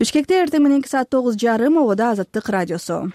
Бишкекте эртең мененки саат 9:30 ободо Азаттык радиосу.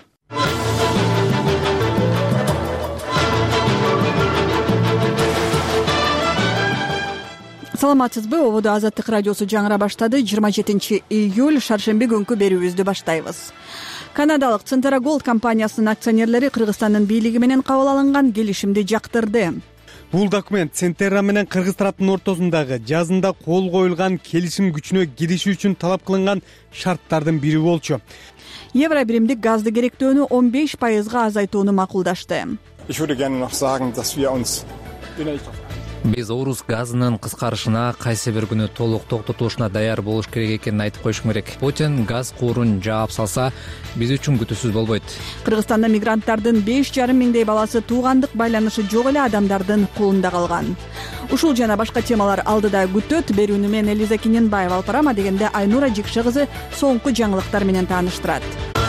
Саламатсызбы? Ободо Азаттык радиосу жаңыра баштады. 27 июль шаршемби күнкү берүүбүздү баштайбыз. Канадалык Центра Голд компаниясынын акционерлери Кыргызстандын бийлиги менен кабыл алынган келишимди жактырды. Бул документ Центра менен Кыргыз тараптын ортосундагы жазында кол коюлган келишим күчүнө кириши үчүн талап кылынган шарттардын бири болчу. Евро биримдик газды керектөөнү 15% азайтууну макулдашты. Биз орус газынын кыскарышына кайсы бир күнү толук токтотулушуна даяр болуш керек экенин айтып коюшум керек. Путин газ куурун жаап салса, биз үчүн күтүүсүз болбойт. Кыргызстанда мигранттардын 5,5 миңдей баласы туугандык байланышы жок эле адамдардын колунда калган. Ушул жана башка темалар алдыда күтөт. Берүүнү мен Элиза Киненбаева алып барам, дегенде Айнура Жикше кызы соңку жаңылыктар менен тааныштырат.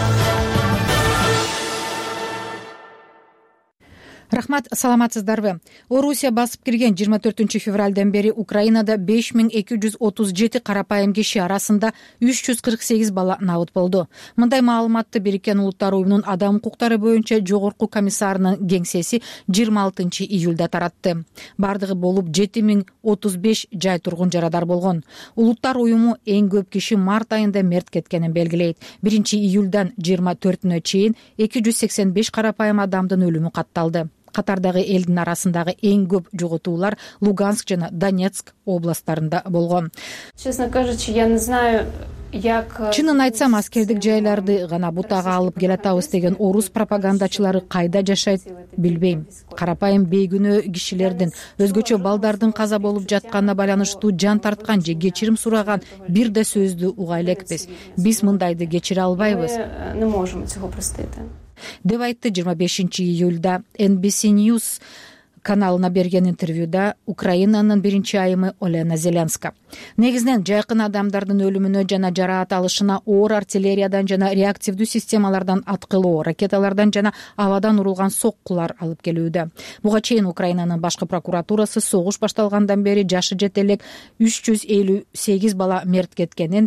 Рахмат, саламатсыздарбы? Орусия басып кирген 24 февралдан бери Украинада 5237 карапайым киши арасында 348 бала набыт болду. Мындай маалыматты Бириккен Улуттар уюмунун адам укуктары боюнча жогорку комиссарынын кеңсеси 26 июлда таратты. Бардыгы болуп 7035 жай тургун жарадар болгон. Улуттар уюму эң көп киши март айында мерт кеткенин белгилейт. 1 июлдан 24-нө чейин 285 карапайым адамдын өлүмү катталды. Катардагы элдин арасындагы эң көп жоготуулар Луганск жана Донецк областтарында болгон. Чынын айтсам, аскердик жайларды гана бутага алып келатабыз деген орус пропагандачылары кайда жашайт билбейм. Карапайым бейгүнөө кишилердин, өзгөчө балдардын каза болуп жатканына байланыштуу жан тарткан же кечирим сураган бир да сөздү уга элекпиз. Биз мындайды кечире албайбыз деп айтты 25 июльда NBC News каналына берген интервьюда Украинанын биринчи айымы Олена Зеленска. Негизинен жайкын адамдардын өлүмүнө жана жараат алышына оор артиллериядан жана реактивдүү системалардан аткылоо, ракеталардан жана абадан урулган соккулар алып келүүдө. Буга чейин Украинанын башкы прокуратурасы согуш башталгандан бери жашы жете элек 358 бала мерт кеткенин,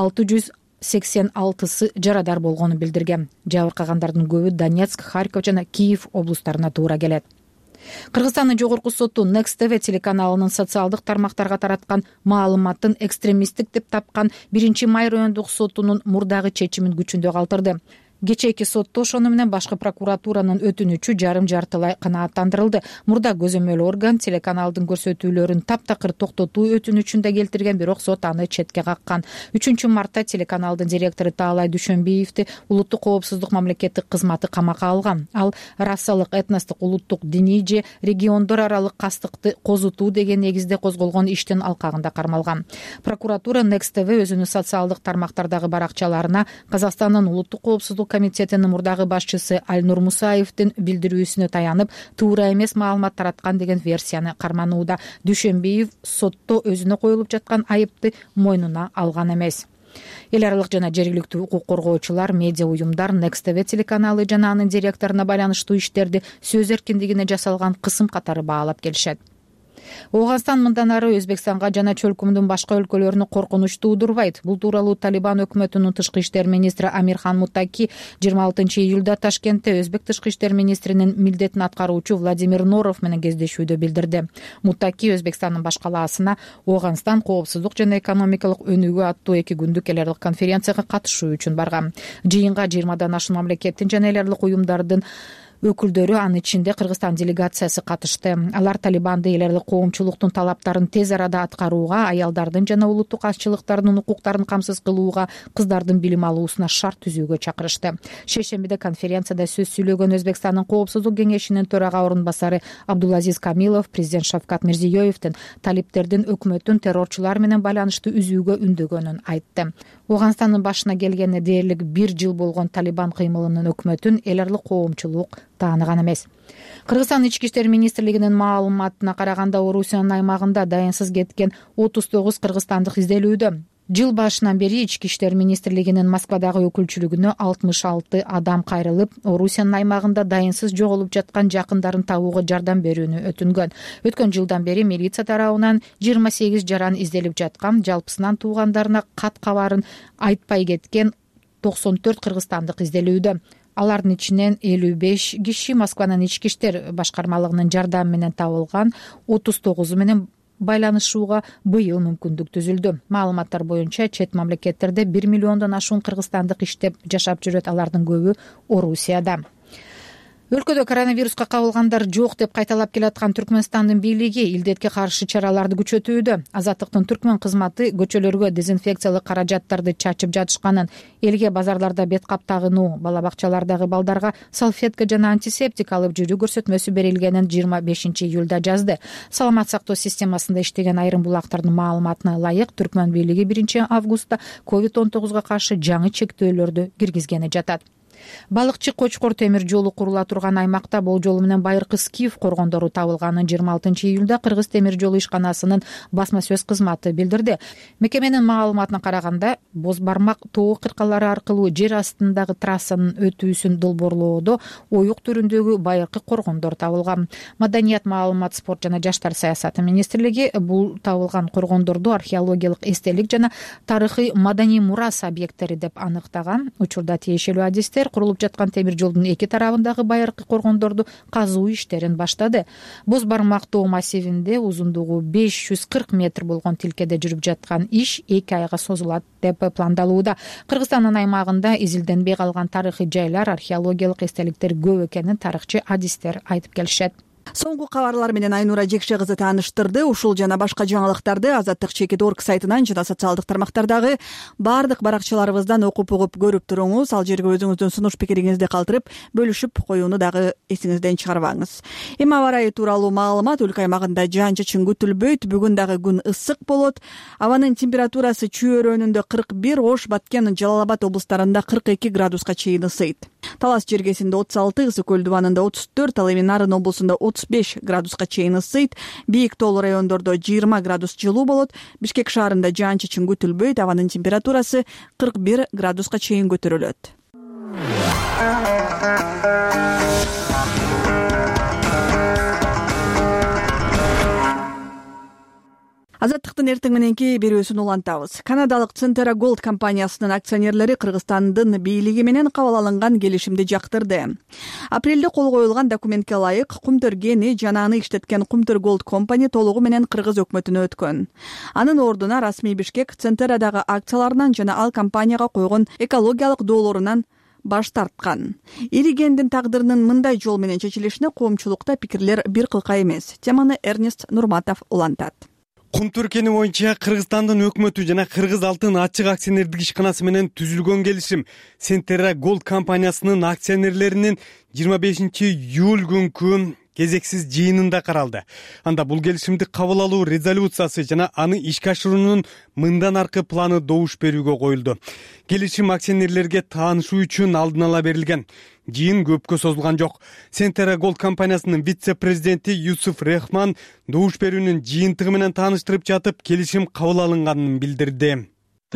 686 жарадар болгонун билдирген. Жабыркагандардын көбү Донецк, Харьков жана Киев облустарына туура келет. Кыргызстандын жогорку соту Next TV телеканалынын социалдык тармактарга тараткан маалыматтын экстремисттик деп тапкан 1 май райондук сотунун мурдагы чечимин күчүндө калтырды. Кечээки сотто ошону менен башкы прокуратуранын өтүнүчү жарым-жартылай канааттандырылды. Мурда көзөмөл орган телеканалдын көрсөтүүлөрүн таптакыр токтотуу өтүнүчүн да келтирген, бирок сот аны четке каккан. 3 мартта телеканалдын директору Таалай Дүйшөнбиевди улуттук коопсуздук мамлекеттик кызматы камакка алган. Ал расалык, этностук, улуттук, диний же региондор аралык кастыкты козутуу деген негизде козголгон иштин алкагында кармалган. Прокуратура Next TV өзүнүн социалдык тармактардагы баракчаларына Казакстандын улуттук коопсуздук комитетинин мурдагы башчысы Альнур Мусаевдин билдирүүсүнө таянып, туура эмес маалымат тараткан деген версияны карманууда. Дүйшөнбиев сотто өзүнө коюлуп жаткан айыпты мойнуна алган эмес. Эл аралык жана жергиликтүү укук коргоочулар, медиа уюмдар Next TV телеканалы жана анын директоруна байланыштуу иштерди сөз эркиндигине жасалган кысым катары баалап келишет. Ооганстан мындан ары Өзбекстанга жана чөлкөмдүн башка өлкөлөрүнө коркунуч туудурбайт. Бул тууралуу Талибан өкмөтүнүн тышкы иштер министри Амирхан Муттаки 26 июлда Ташкентте өзбек тышкы иштер министринин милдетин аткаруучу Владимир Норов менен кездешүүдө билдирди. Муттаки Өзбекстандын башкалаасына Ооганстан коопсуздук жана экономикалык өнүгүү аттуу 2 күндүк эл аралык конференцияга катышуу үчүн барган. Жыйынга 20дан ашуун мамлекеттин жана эл аралык уюмдардын өкүлдөрү, анын ичинде Кыргызстан делегациясы катышты. Алар Талибанды эл аралык коомчулуктун талаптарын тез арада аткарууга, аялдардын жана улуттук азчылыктардын укуктарын камсыз кылууга, кыздардын билим алуусуна шарт түзүүгө чакырышты. Шейшембиде конференцияда сөз сүйлөгөн Өзбекстандын коопсуздук кеңешинин төрага орун басары Абдулазиз Камилов президент Шавкат Мирзиёевдин талиптердин өкмөттүн террорчулар менен байланышты үзүүгө үндөгөнүн айтты. Ооганстандын башына келгенине дээрлик 1 жыл болгон Талибан кыймылынын өкмөтүн эл аралык коомчулук тааныган эмес. Кыргызстан ички иштер министрлигинин маалыматына караганда, Орусиянын аймагында дайынсыз кеткен 39 кыргызстандык изделүүдө. Жыл башынан бери Ички иштер министрлигинин Москвадагы өкүлчүлүгүнө 66 адам кайрылып, Орусиянын аймагында дайынсыз жоголуп жаткан жакындарын табууга жардам берүүнү өтүнгөн. Өткөн жылдан бери милиция тарабынан 28 жаран изделип жаткан, жалпысынан туугандарына кат кабарын айтпай кеткен 94 кыргызстандык изделүүдө. Алардын ичинен 55 киши Москванын ички иштер башкармалыгынын жардамы менен табылган, 39 менен байланышууга быйыл мүмкүндүк түзүлдү. Маалыматтар боюнча чет мамлекеттерде 1 миллиондон ашуун кыргызстандык иштеп жашап жүрөт, алардын көбү Орусияда. Өлкөдө коронавируска кабылгандар жок деп кайталап келаткан Түркмөнстандын бийлиги илдетке каршы чараларды күчөтүүдө. Азаттыктын түркмөн кызматы көчөлөргө дезинфекциялык каражаттарды чачып жатышканын, элге базарларда бет кап тагынуу, бала бакчалардагы балдарга салфетка жана антисептик алып жүрүү көрсөтмөсү берилгенин 25 июлда жазды. Саламат сактоо системасында иштеген айрым булактардын маалыматына ылайык, түркмөн бийлиги 1 августта COVID-19 каршы жаңы чектөөлөрдү киргизгени жатат. Балыкчы Кочкор темир жолу курула турган аймакта болжолу менен байыркы скиф коргондору табылганын 26 июлда Кыргыз темир жолу ишканасынын басма сөз кызматы билдирди. Мекеменин маалыматына караганда, боз бармак тоо кыркалары аркылуу жер астындагы трассанын өтүүсүн долбоорлоодо оюк түрүндөгү байыркы коргондор табылган. Маданият, маалымат, спорт жана жаштар саясаты министрлиги бул табылган коргондорду археологиялык эстелик жана тарыхый маданий мурас объекттери деп аныктаган. Учурда тиешелүү адистер курулуп жаткан темир жолдун эки тарабындагы байыркы коргондорду казуу иштерин баштады. Боз бармак тоо массивинде узундугу 540 метр болгон тилкеде жүрүп жаткан иш 2 айга созулат деп пландалууда. Кыргызстандын аймагында изилденбей калган тарыхый жайлар, археологиялык эстеликтер көп экенин тарыхчы адистер айтып келишет. Соңку кабарлар менен Айнура Жекше кызы тааныштырды. Ушул жана башка жаңылыктарды Азаттык.org сайтынан жана социалдык тармактардагы бардык баракчаларыбыздан окуп угуп көрүп туруңуз. Ал жерге өзүңүздүн сунуш пикириңизди калтырып, бөлүшүп коюуну дагы эсиңизден чыгарбаңыз. Эми аба ырайы тууралуу маалымат: өлкө аймагында жаан-чачын күтүлбөйт. Бүгүн дагы күн ысык болот. Абанын температурасы Чүй өрөөнүндө 41, Ош, Баткен, Жалал Абад облустарында 42 градуска чейин ысыйт. Талас жергесинде 36, Ысык көл дубанында 34, ал эми Нарын облусунда 35 градуска чейин ысыйт. Бийик тоолуу райондордо 20 градус жылуу болот. Бишкек шаарында жаан-чачын күтүлбөйт. Абанын температурасы 41 градуска чейин көтөрүлөт. Азаттыктын эртең мененки берүүсүн улантабыз. Канадалык Centera Gold компаниясынын акционерлери Кыргызстандын бийлиги менен кабыл алынган келишимди жактырды. Апрелде кол коюлган документке ылайык, Кумтөр Гени жана аны иштеткен Кумтөр Gold компания толугу менен Кыргыз өкмөтүнө өткөн. Анын ордуна расмий Бишкек Centera'дагы акцияларынан жана ал компанияга койгон экологиялык доолорунан баш тарткан. Иригендин тагдырынын мындай жол менен чечилишине коомчулукта пикирлер бир кылка эмес. Теманы Эрнест Нурматов улантат. Кумтөр Кени боюнча Кыргызстандын өкмөтү жана Кыргыз алтын ачык акционердик ишканасы менен түзүлгөн келишим Centera Gold компаниясынын акционерлеринин 25 июль күнкү кезексиз жыйынында каралды. Анда бул келишимди кабыл алуу резолюциясы жана аны ишке ашыруунун мындан аркы планы добуш берүүгө коюлду. Келишим акционерлерге таанышуу үчүн алдын ала берилген. Жыйын көпкө созулган жок. Centera Gold компаниясынын вице-президенти Юсуф Рехман добуш берүүнүн жыйынтыгы менен тааныштырып жатып, келишим кабыл алынганын билдирди.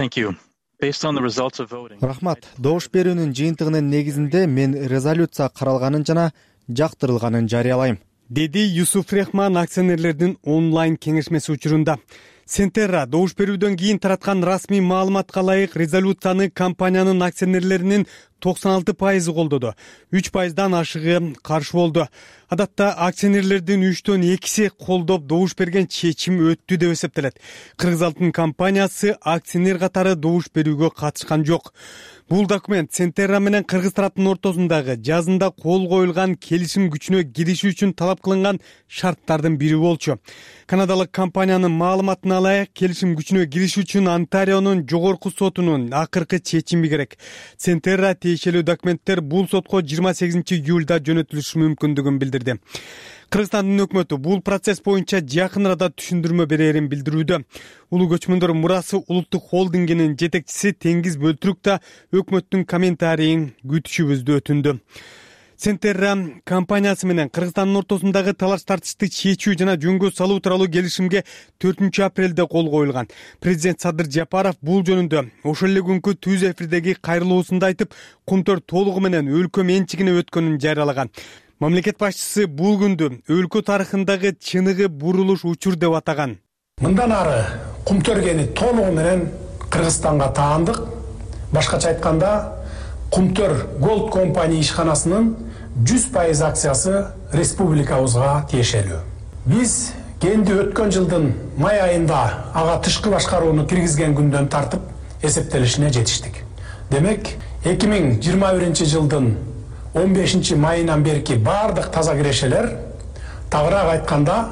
Рахмат. Добуш берүүнүн жыйынтыгынын негизинде мен резолюция каралганын жана жактырылганын жарыялайм, деди Юсуф Рехман акционерлердин онлайн кеңешмеси учурунда. Centera добуш берүүдөн кийин тараткан расмий маалыматка ылайык резолюцияны компаниянын акционерлеринин 96% колдоду. 3%дан ашыгы каршы болду. Адатта акционерлердин 3/2 колдоп добуш берген чечим өттү деп эсептелет. Кыргыз алтын компаниясы акционер катары добуш берүүгө катышкан жок. Бул документ Centera менен Кыргыз тараптын ортосундагы жазында кол коюлган келишим күчүнө кириши үчүн талап кылынган шарттардын бири болчу. Канадалык компаниянын маалыматына ылайык, келишим күчүнө кириш үчүн Онтарионун жогорку сотунун акыркы чечими керек. Centera тиешелүү документтер бул сотко 28 июлда жөнөтүлүшү мүмкүндүгүн билдирди. Кыргызстандын өкмөтү бул процесс боюнча жакын арада түшүндүрмө берерин билдирүүдө. Улуу көчмөндөр мурасы улуттук холдингинин жетекчиси Теңиз Бөлтүрүк да өкмөттүн комментарийин күтүшүбүздү өтүндү. Центерра компаниясы менен Кыргызстандын ортосундагы талаш тартышты чечүү жана жөнгө салуу тууралуу келишимге 4 апрелде кол коюлган. Президент Садыр Жапаров бул жөнүндө ошол эле күнкү түз эфирдеги кайрылуусунда айтып, Кумтөр толугу менен өлкө менчигине өткөнүн жарыялаган. Мамлекет башчысы бул күндү өлкө тарыхындагы чыныгы бурулуш учур деп атаган. Мындан ары Кумтөр кени толугу менен Кыргызстанга таандык. Башкача айтканда, Кумтөр Голд компания ишканасынын 100% акциясы республикабызга тиешелүү. Биз кенди өткөн жылдын май айында ага тышкы башкарууну киргизген күндөн тартып эсептелишине жетиштик. Демек, 2021 жылдын 15 майынан берки бардык таза кирешелер, тагыраак айтканда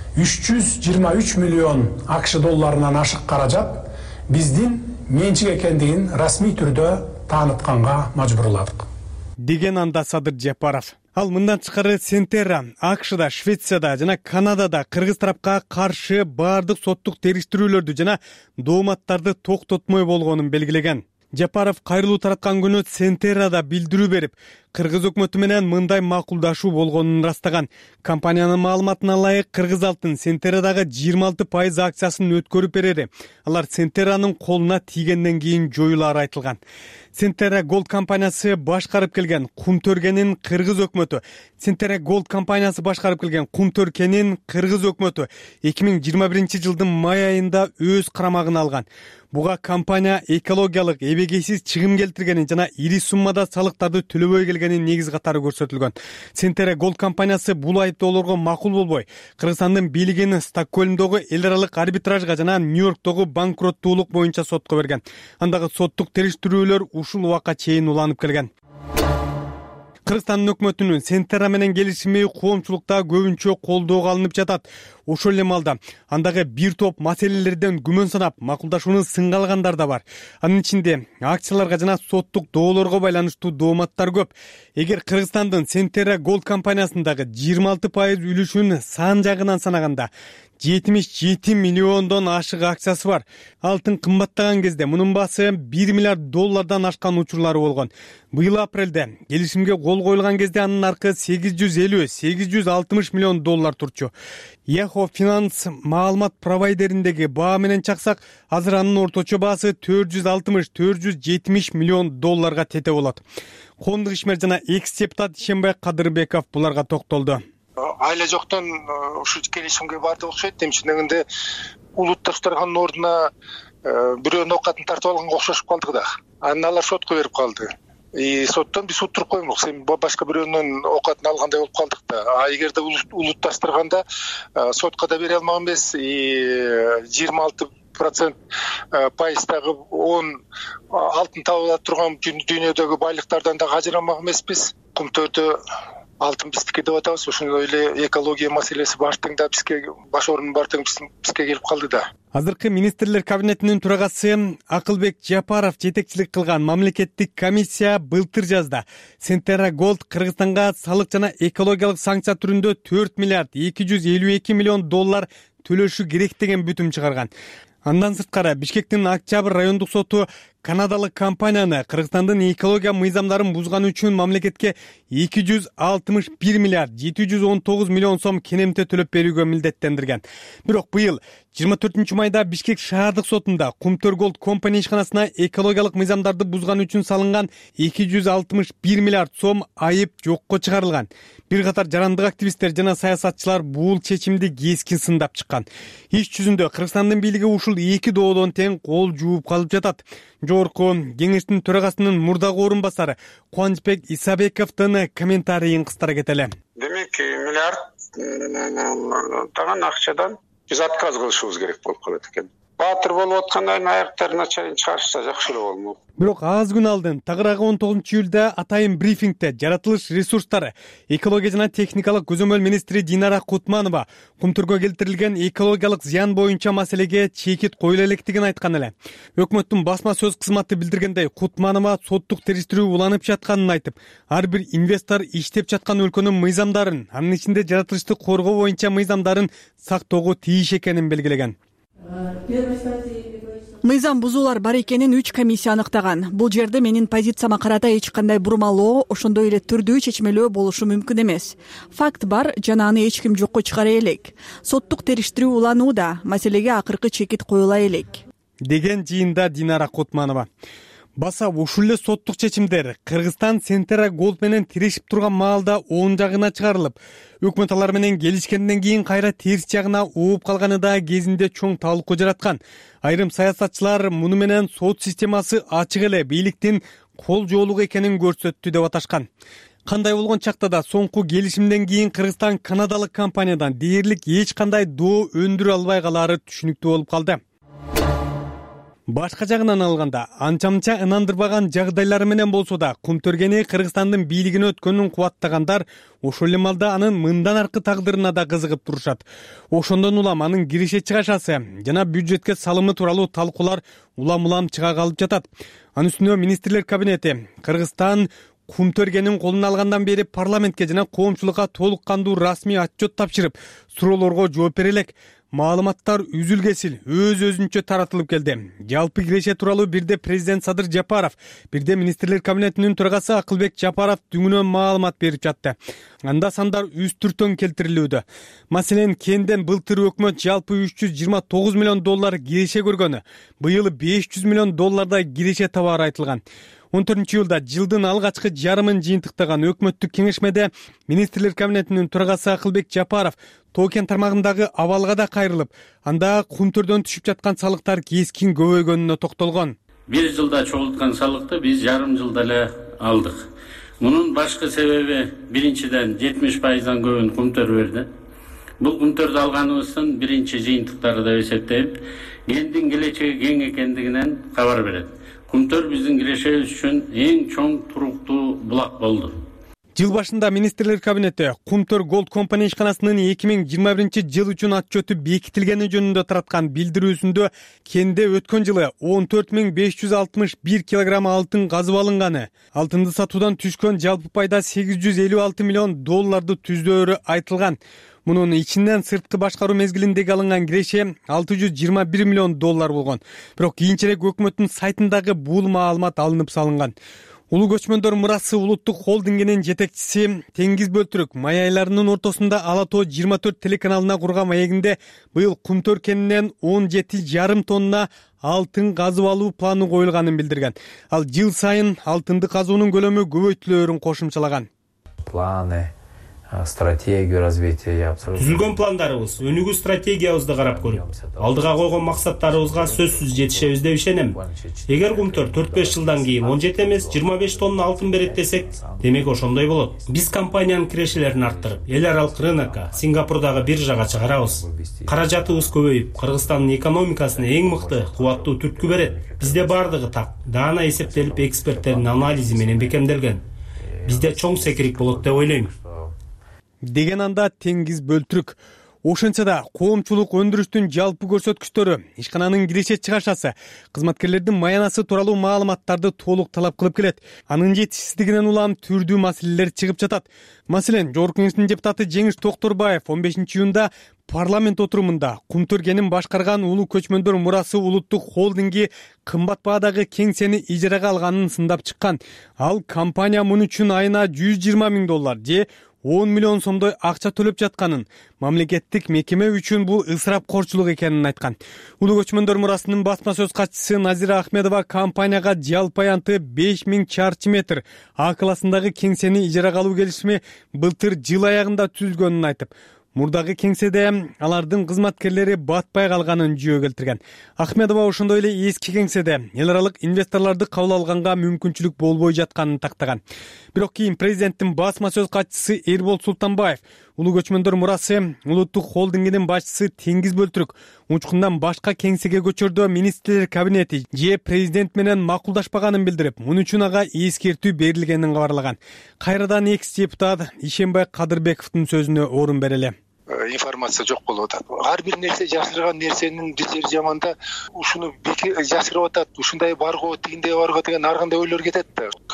323 миллион АКШ долларынан ашык каражат биздин менчик экендигин расмий түрдө таанытканга мажбурладык, деген анда Садыр Жапаров. Ал мындан тышкары Центерра АКШда, Швецияда жана Канадада кыргыз тарапка каршы бардык соттук териштирүүлөрдү жана дооматтарды токтотмой болгонун белгилеген. Жапаров кайрылуу тараткан күнү Центеррада билдирүү берип, Кыргыз өкмөтү менен мындай макулдашуу болгонун ырастаган. Компаниянын маалыматына ылайык, Кыргыз алтын Центеррадагы 26% акциясын өткөрүп берери алар Центерранын колуна тийгенден кийин жоюлары айтылган. Центерра Голд компаниясы башкарып келген Кумтөркенин Кыргыз өкмөтү, Центерра Голд компаниясы башкарып келген Кумтөркенин Кыргыз өкмөтү 2021 жылдын май айында өз карамагына алган. Буга компания экологиялык эбегейсиз чыгым келтиргенин жана ири суммада салыктарды төлөбөй келгенин негиз катары көрсөтүлгөн. Центерра Голд компаниясы бул айыптоолорго макул болбой, Кыргызстандын бийлигин Стокгольмдогу эл аралык арбитражга жана Нью-Йорктогу банкроттуулук боюнча сотко берген. Андагы соттук териштирүүлөр ушул убакка чейин уланып келген. Кыргызстандын өкмөтүнүн Центерра менен келишими коомчулукта көбүнчө колдоого алынып жатат. Ошол эле маалда андагы бир топ маселелерден күмөн санап, макулдашууну сынга алгандар да бар. Анын ичинде акцияларга жана соттук доолорго байланыштуу дооматтар көп. Эгер Кыргызстандын Центерра Голд компаниясындагы 26% үлүшүн сан жагынан санаганда 77 миллиондон ашык акциясы бар. Алтын кымбаттаган кезде мунун баасы 1 миллиард доллардан ашкан учурлары болгон. Быйыл апрелде келишимге кол коюлган кезде анын наркы 850-860 миллион доллар турчу. Yahoo Finance маалымат провайдериндеги баа менен чаксак, азыр анын орточо баасы 460-470 миллион долларга тете болот. Коомдук ишмер жана экс-депутат Ишенбай Кадырбеков буларга токтолду. Айла жоктон ушу келишимге барды окшойт. Демчинегинде улутташтырганын ордуна бирөөнүн оокатын тартып алганга окшошуп калдык да. Анан алар сотко берип калды. Соттон биз утуруп коймок. Сен башка бирөөнүн оокатын алгандай болуп калдык да. А эгерде улутташтырганда сотко да бере алмак эмес. 26% пайыздагы 10 алтын табыла турган дүйнөдөгү байлыктардан да ажырамак эмеспиз. Кумтөрдө алтын биздики деп атабыз. Ошондой эле экология маселеси баштың да бизге баш орун бартың бизге келип калды да. Азыркы министрлер кабинетинин төрагасы Акылбек Жапаров жетекчилик кылган мамлекеттик комиссия былтыр жазда Центерра Голд Кыргызстанга салык жана экологиялык санкция түрүндө 4 миллиард 252 миллион доллар төлөшү керек деген бүтүм чыгарган. Андан сырткары Бишкектин Октябрь райондук соту канадалык компанияны Кыргызстандын экология мыйзамдарын бузганы үчүн мамлекетке 261 миллиард 719 миллион сом кенемте төлөп берүүгө милдеттендирген. Бирок быйыл 24 майда Бишкек шаардык сотунда Кумтөр Голд компания ишканасына экологиялык мыйзамдарды бузганы үчүн салынган 261 миллиард сом айып жокко чыгарылган. Бир катар жарандык активисттер жана саясатчылар бул чечимди кескин сындап чыккан. Иш жүзүндө Кыргызстандын бийлиги ушул эки доодон тең кол жууп калып жатат. Жогорку кеңештин төрагасынын мурдагы орун басары Кубанычбек Исабековдун комментарийин кыстыра кетели. Демек, миллиард таган акчадан биз отказ кылышыбыз керек болуп калат экен. Баатыр болуп аткандан аяктарын чайын чыгарышса жакшы эле болмок. Бирок аз күн алдын тагыраагы 19-июлда атайын брифингде жаратылыш ресурстары, экология жана техникалык көзөмөл министри Динара Кутманова Кумтөргө келтирилген экологиялык зыян боюнча маселеге чекит коюла электигин айткан эле. Өкмөттүн басма сөз кызматы билдиргендей, Кутманова соттук териштирүү уланып жатканын айтып, ар бир инвестор иштеп жаткан өлкөнүн мыйзамдарын, анын ичинде жаратылышты коргоо боюнча мыйзамдарын сактоого тийиш экенин белгилеген. мыйзам бузуулар бар экенин 3 комиссия аныктаган. Бул жерде менин позицияма карата эч кандай бурмалоо, ошондой эле түрдүү чечмелөө болушу мүмкүн эмес. Факт бар жана аны эч ким жокко чыгара элек. Соттук териштирүү уланууда, маселеге акыркы чекит коюла элек, деген жыйында Динара Кутманова. Баса ушул эле соттук чечимдер Кыргызстан Сентера Голд менен тирешип турган маалда оң жагына чыгарылып, өкмөт алар менен келишкенден кийин кайра терс жагына ооп калганы да кезинде чоң талкуу жараткан. Айрым саясатчылар муну менен сот системасы ачык эле бийликтин кол жоолугу экенин көрсөттү деп аташкан. Кандай болгон чакта да соңку келишимден кийин Кыргызстан канадалык компаниядан дээрлик эч кандай доо өндүрө албай калаары түшүнүктүү болуп калды. Башка жагынан алганда, анча-мынча ынандырбаган жагдайлары менен болсо да, Кумтөргени Кыргызстандын бийлигине өткөнүн кубаттагандар ошол эле маалда анын мындан аркы тагдырына да кызыгып турушат. Ошондон улам анын кирише чыгашасы жана бюджетке салымы тууралуу талкуулар улам чыга калып жатат. Анын үстүнө министрлер кабинети Кыргызстан Кумтөргенин колуна алгандан бери парламентке жана коомчулукка толук кандуу расмий отчет тапшырып, суроолорго жооп бере элек. Маалыматтар үзүл-кесил өз-өзүнчө таратылып келди. Жалпы киреше тууралуу бирде президент Садыр Жапаров, бирде министрлер кабинетинин төрагасы Акылбек Жапаров түңүнөн маалымат берип жатты. Анда сандар үстүртөн келтирилүүдө. Маселен, кенден былтыр өкмөт жалпы 329 миллион доллар киреше көргөнү, быйыл 500 миллион доллардай киреше табары айтылган. 14-жылда жылдын алгачкы жарымын жыйынтыктаган өкмөттүк кеңешмеде министрлер кабинетинин төрагасы Акылбек Жапаров Токен тармагындагы абалга да кайрылып, анда Кумтөрдөн түшүп жаткан салыктар кескин көбөйгөнүнө токтолгон. Бир жылда чогулткан салыкты биз жарым жылда эле алдык. Мунун башкы себеби биринчиден 70%дан көбүн Кумтөр берди. Бул Кумтөрдү алганыбыздын биринчи жыйынтыктары деп эсептейм, кендин келечеги кең экендигинен кабар берет. Кумтөр биздин кирешебиз үчүн эң чоң туруктуу булак болду. Жыл башында министрлер кабинети Кумтөр Голд компания ишканасынын 2021 жыл үчүн отчету бекитилгени жөнүндө тараткан билдирүүсүндө кенде өткөн жылы 14.561 килограмм алтын казып алынганы, алтынды сатуудан түшкөн жалпы пайда 856 миллион долларды түздөөрү айтылган. Мунун ичинен сырткы башкаруу мезгилиндеги алынган киреше 621 миллион доллар болгон. Бирок кийинчерээк өкмөттүн сайтындагы бул маалымат алынып салынган. Улуу көчмөндөр мурасы улуттук холдингинин жетекчиси Теңиз Бөлтүрүк май айларынын ортосунда Ала Тоо 24 телеканалына курган маегинде быйыл Кумтөр кенинен 17,5 тонна алтын казып алуу планы коюлганын билдирген. Ал жыл сайын алтынды казуунун көлөмү көбөйтүлөөрүн кошумчалаган. Планы, стратегия развития. Түзүлгөн пландарыбыз, өнүгүү стратегиябызды карап көрүп, алдыга койгон максаттарыбызга сөзсүз жетишебиз деп ишенем. Эгер Кумтөр 4-5 жылдан кийин 17 эмес 25 тонна алтын берет десек, демек ошондой болот. Биз компаниянын кирешелерин арттырып, эл аралык рынокко, Сингапурдагы биржага чыгарабыз. Каражатыбыз көбөйүп, Кыргызстандын экономикасына эң мыкты, кубаттуу түрткү берет. Бизде бардыгы так, даана эсептелип, эксперттердин анализи менен бекемделген. Бизде чоң секирик болот деп ойлойм. Деген анда Теңиз Бөлтүрүк. Ошентсе да коомчулук өндүрүштүн жалпы көрсөткүчтөрү, ишкананын киреше чыгашасы, кызматкерлердин маянасы тууралуу маалыматтарды толук талап кылып келет. Анын жетишсиздигинен улам түрдүү маселелер чыгып жатат. Маселен, Жогорку Кеңештин депутаты Жеңиш Токторбаев 15-июнда парламент отурумунда Кумтөргенин башкарган улуу көчмөндөр мурасы улуттук холдинги кымбат баадагы кеңсени ижарага алганын сындап чыккан. Ал компания муну үчүн айына 120 миң доллар же 10 миллион сомдой акча төлөп жатканын, мамлекеттик мекеме үчүн бул ысырапкорчулук экенин айткан. Улуу көчмөндөр мурасынын басма сөз катчысы Назира Ахмедова компанияга жалпы аянты 5000 чарчы метр А классындагы кеңсени ижарага алуу келишими былтыр жыл аягында түзүлгөнүн айтып, мурдагы кеңседе алардын кызматкерлери батпай калганын жөө келтирген. Ахмедова ошондой эле эски кеңседе эл аралык инвесторлорду кабыл алганга мүмкүнчүлүк болбой жатканын тактаган. Бирок кийин президенттин басма сөз катчысы Эрбол Султанбаев, улуу көчмөндөр мурасы улуттук холдингинин башчысы Теңиз Бөлтүрүк учкундан башка кеңсеге көчөрдө министрлер кабинети же президент менен макулдашпаганын билдирип, муну үчүн ага эскертүү берилгенин кабарлаган. Кайрадан экс-депутат Ишенбай Кадырбековдун сөзүнө орун берели. Информация жок болуп атат. Ар бир нерсе жашырган нерсенин бир жаманда ушуну жашырып атат, ушундай бар го, тигиндей бар го деген ар кандай ойлор кетет да.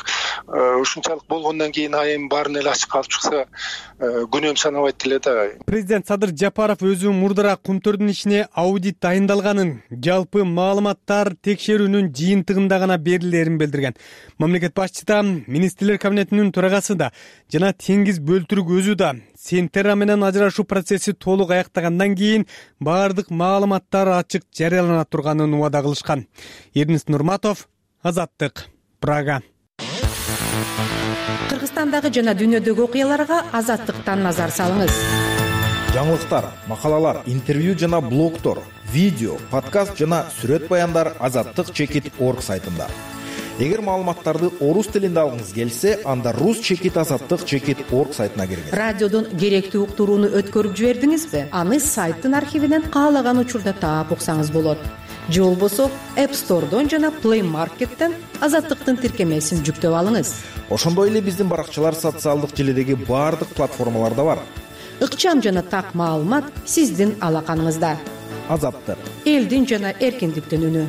ушунчалык болгондон кийин айым баарын эле ачыкка алып чыкса күнөөм санабайт эле да. Президент Садыр Жапаров өзү мурдара кумтөрдүн ичине аудит дайындалганын, жалпы маалыматтар текшерүүнүн жыйынтыгында гана берилерин билдирген. Мамлекет башчысы да, министрлер кабинетинин төрагасы да жана Теңиз Бөлтүрүк өзү да Сентерра менен ажырашуу процесси толук аяктагандан кийин баардык маалыматтар ачык жарыялана турганын убада кылышкан. Эрнис Нурматов, Азаттык, Прага. Кыргызстандагы жана дүйнөдөгү окуяларга Азаттыктан назар салыңыз. Жаңылыктар, макалалар, интервью жана блогтор, видео, подкаст жана сүрөт баяндар azattik.org сайтында. Эгер маалыматтарды орус тилинде алгыңыз келсе, анда rus.azattik.org сайтына киргиз. Радиодон керектүү уктурууну өткөрүп жибердиңизби? Аны сайттын архивинен каалаган учурда таап уксаңыз болот. Же болбосо App Store'дон жана Play Market'тен Азаттыктын тиркемесин жүктөп алыңыз. Ошондой эле биздин баракчалар социалдык желидеги баардык платформаларда бар. Ыкчам жана так маалымат сиздин алаканыңызда. Азаттык. Элдин жана эркиндиктин үнү.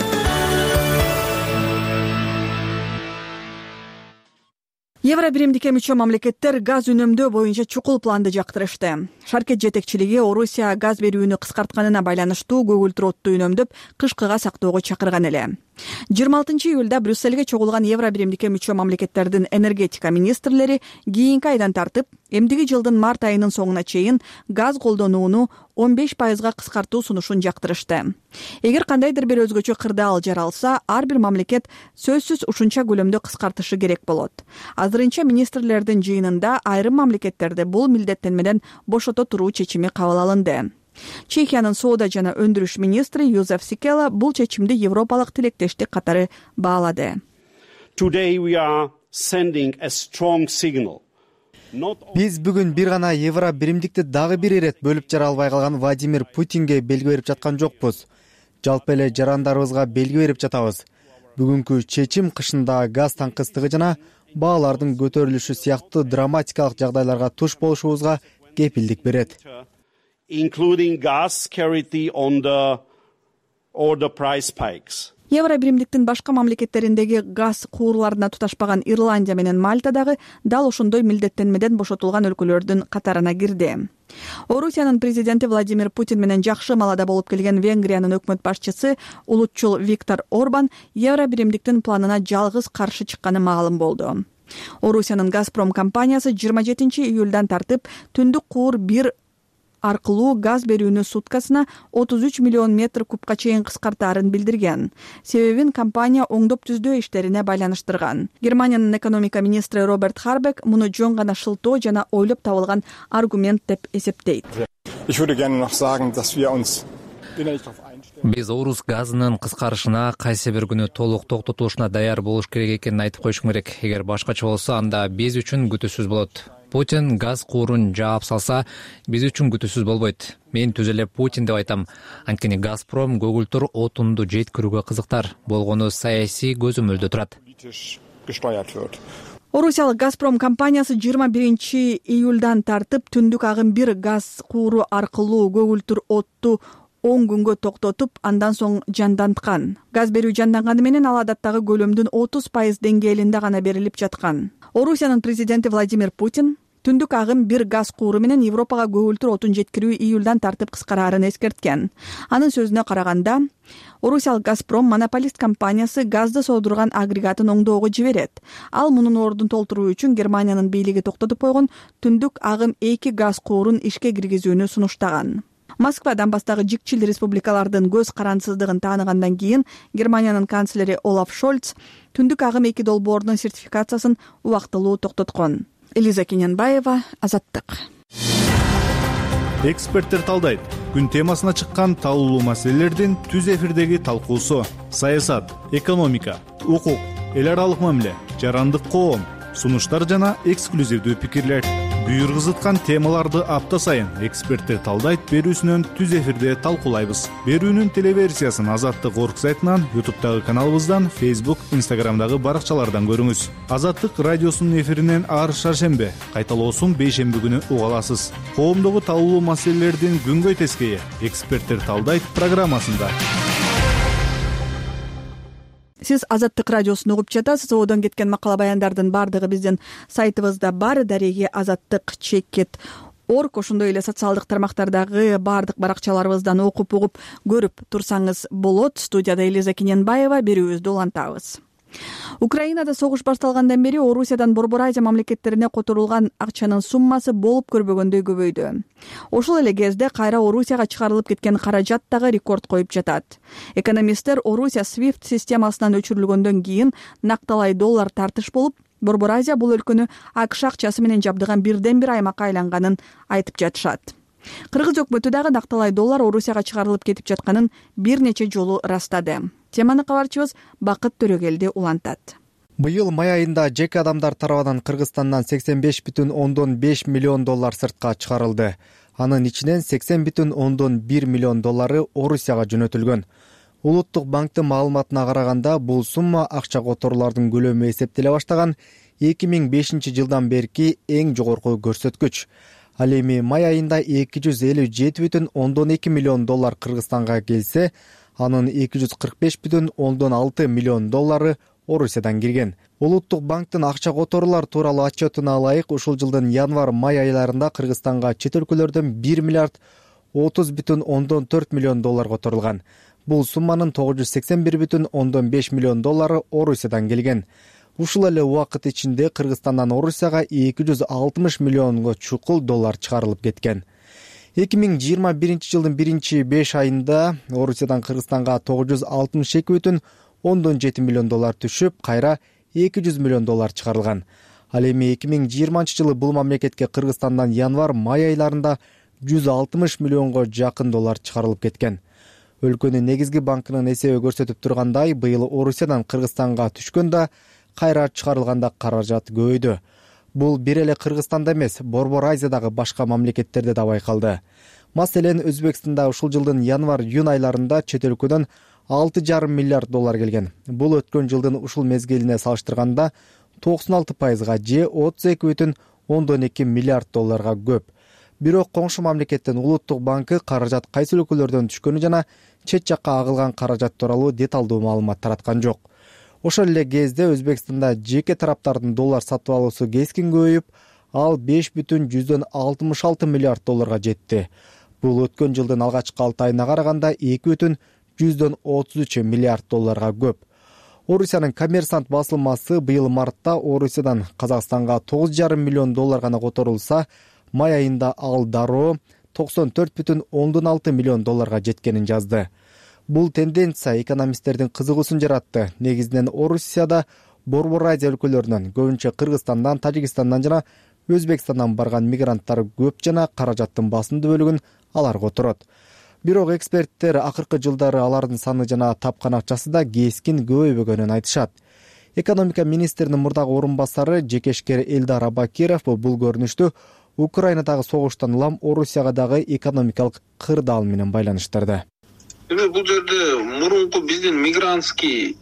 Евро биримдикке мүчө мамлекеттер газ үнөмдөө боюнча чукул планды жактырышты. Шаркет жетекчилиги Орусия газ берүүнү кыскартканына байланыштуу көгүлтүр отту үнөмдөп, кышкыга сактоого чакырган эле. 26-июлда Брюссельге чогулган Евро биримдикке мүчө мамлекеттердин энергетика министрлери кийинки айдан тартып, эмдиги жылдын март айынын соңуна чейин газ колдонууну 15%га кыскартуу сунушун жактырышты. Эгер кандайдыр бир өзгөчө кырдаал жаралса, ар бир мамлекет сөзсүз ушунча көлөмдө кыскартышы керек болот. Азырынча министрлердин жыйынында айрым мамлекеттерде бул милдеттенмеден бошото туруу чечими кабыл алынды. Чехиянын соода жана өндүрүш министри Юзеф Сикела бул чечимди европалык тилектештик катары баалады. Биз бүгүн бир гана евро биримдикти дагы бир ирет бөлүп жара албай калган Владимир Путинге белги берип жаткан жокпуз. Жалпы эле жарандарыбызга белги берип жатабыз. Бүгүнкү чечим кышында газ таңкыстыгы жана баалардын көтөрүлүшү сыяктуу драматикалык жагдайларга туш болушубузга кепилдик берет. Евро биримдиктин башка мамлекеттериндеги газ куурларына туташпаган Ирландия менен Мальта дагы дал ошондой милдеттенмеден бошотулган өлкөлөрдүн катарына кирди. Орусиянын президенти Владимир Путин менен жакшы маалада болуп келген Венгриянын өкмөт башчысы улутчул Виктор Орбан евро биримдиктин планына жалгыз каршы чыкканы маалым болду. Орусиянын Газпром компаниясы 27-июлдан тартып түндүк куур 1 аркылуу газ берүүнү суткасына 33 миллион метр кубка чейин кыскартаарын билдирген. Себебин компания оңдоп түздөө иштерине байланыштырган. Германиянын экономика министри Роберт Харбек муну жөн гана шылтоо жана ойлоп табылган аргумент деп эсептейт. Биз орус газынын кыскарышына кайсы бир күнү толук токтотулушуна даяр болуш керек экенин айтып коюшум керек. Эгер башкача болсо, анда биз үчүн күтүүсүз болот. Путин газ куурун жаап салса, биз үчүн күтүүсүз болбойт. Мен түз эле Путин деп айтам. Анткени Газпром көгүлтүр отунду жеткирүүгө кызыктар. Болгону саясий көзөмөлдө турат. Орусиялык Газпром компаниясы 21-июлдан тартып түндүк агым 1 газ кууру аркылуу көгүлтүр отту 10 күнгө токтотуп, андан соң жанданткан. Газ берүү жанданганы менен ал адаттагы көлөмдүн 30% деңгээлинде гана берилип жаткан. Орусиянын президенти Владимир Путин түндүк агым 1 газ кууру менен Европага көгүлтүр отун жеткирүү июлдан тартып кыскараарын эскерткен. Анын сөзүнө караганда, Орусиялык Газпром монополист компаниясы газды соодурган агрегатын оңдоого жиберет. Ал мунун ордун толтуруу үчүн Германиянын бийлиги токтотуп койгон түндүк агым 2 газ куурун ишке киргизүүнү сунуштаган. Москва Донбасстагы жикчил республикалардын көз карансыздыгын тааныгандан кийин Германиянын канцлери Олаф Шольц түндүк агым 2 долбоордун сертификациясын убактылуу токтоткон. Элиза Кененбаева, Азаттык. Эксперттер талдайт. Күн темасына чыккан талуулуу маселелердин түз эфирдеги талкуусу: саясат, экономика, укук, эл аралык мамиле, жарандык коом, сунуштар жана эксклюзивдүү пикирлер. Буйргызыткан темаларды апта сайын эксперттер талдайт берүүсүнөн түз эфирде талкуулайбыз. Берүүнүн телеверсиясын Азаттык.org сайтынан, YouTube'дагы каналыбыздан, Facebook, Instagram'дагы баракчалардан көрүңүз. Азаттык радиосунун эфиринен ар шаршембе, кайталоосун бейшемби күнү уга аласыз. Коомдогу талуулуу маселелердин күнгөй тескейи эксперттер талдайт программасында. Сиз Азаттык радиосун угуп жатасыз. Одон кеткен макала баяндардын баардыгы биздин сайтыбызда бар. Дареги azattik.org. Ошондой эле социалдык тармактардагы баардык баракчаларыбыздан окуп угуп көрүп турсаңыз болот. Студияда Элиза Киненбаева, берүүбүздү улантабыз. Украинада согуш башталгандан бери Орусиядан Борбор Азия мамлекеттерине которулган акчанын суммасы болуп көрбөгөндөй көбөйдү. Ошол эле кезде кайра Орусияга чыгарылып кеткен каражат дагы рекорд коюп жатат. Экономисттер Орусия SWIFT системасынан өчүрүлгөндөн кийин накталай доллар тартыш болуп, Борбор Азия бул өлкөнү АКШ акчасы менен жабдыган бирден бир аймакка айланганын айтып жатышат. Кыргыз өкмөтү дагы накталай доллар Орусияга чыгарылып кетип жатканын бир нече жолу ырастады. Теманы кабарчыбыз Бакыт Төрөгелди улантат. Быйыл май айында жеке адамдар тарабынан Кыргызстандан 85,5 миллион доллар сыртка чыгарылды. Анын ичинен 80,1 миллион доллары Орусияга жөнөтүлгөн. Улуттук банктын маалыматына караганда бул сумма акча которуулардын көлөмү эсептеле баштаган 2005 жылдан берки эң жогорку көрсөткүч. Ал эми май айында 257,2 миллион доллар Кыргызстанга келсе, анын 245,6 миллион доллары Орусиядан кирген. Улуттук банктын акча которуулар тууралуу отчетуна ылайык, ушул жылдын январь-май айларында Кыргызстанга чет өлкөлөрдөн 1 миллиард 30,4 миллион доллар которулган. Бул сумманын 981,5 миллион доллары Орусиядан келген. Ушул эле убакыт ичинде Кыргызстандан Орусияга 260 миллионго чукул доллар чыгарылып кеткен. 2021 жылдын 1-5 айында Орусиядан Кыргызстанга 962,7 миллион доллар түшүп, кайра 200 миллион доллар чыгарылган. Ал эми 2020 жылы бул мамлекетке Кыргызстандан январь-май айларында 160 миллионго жакын доллар чыгарылып кеткен. Өлкөнүн негизги банкынын эсеби көрсөтүп тургандай, быйыл Орусиядан Кыргызстанга түшкөндө кайра чыгарылганда каражат көбөйдү. Бул бир эле Кыргызстанда эмес, Борбор Азиядагы башка мамлекеттерде да байкалды. Маселен, Өзбекстанда ушул жылдын январь-июнь айларында чет өлкөдөн 6,5 миллиард доллар келген. Бул өткөн жылдын ушул мезгилине салыштырганда 96%га же 32,2 миллиард долларга көп. Бирок коңшу мамлекеттин улуттук банкы каражат кайсы өлкөлөрдөн түшкөнү жана чет жакка агылган каражат тууралуу деталдуу маалымат тараткан жок. Ошол эле кезде Өзбекстанда жеке тараптардын доллар сатып алуусу кескин көбөйүп, ал 5,66 миллиард долларга жетти. Бул өткөн жылдын алгачкы 6 айына караганда 2,33 миллиард долларга көп. Орусиянын Коммерсант басылмасы быйыл мартта Орусиядан Казакстанга 9,5 миллион доллар гана которулса, май айында ал дароо 94,6 миллион долларга жеткенин жазды. Бул тенденция экономисттердин кызыгуусун жаратты. Негизинен Орусияда Борбор Азия өлкөлөрүнөн, көбүнчө Кыргызстандан, Тажикстандан жана Өзбекстандан барган мигранттар көп жана каражаттын басымдуу бөлүгүн алар которот. Бирок эксперттер акыркы жылдары алардын саны жана тапкан акчасы да кескин көбөйбөгөнүн айтышат. Экономика министринин мурдагы орун басары Жекешкер Элдар Абакиров бул көрүнүштү Украинадагы согуштан улам Орусияга дагы экономикалык кырдаал менен байланыштырды. Бул жерде мурунку биздин мигрантский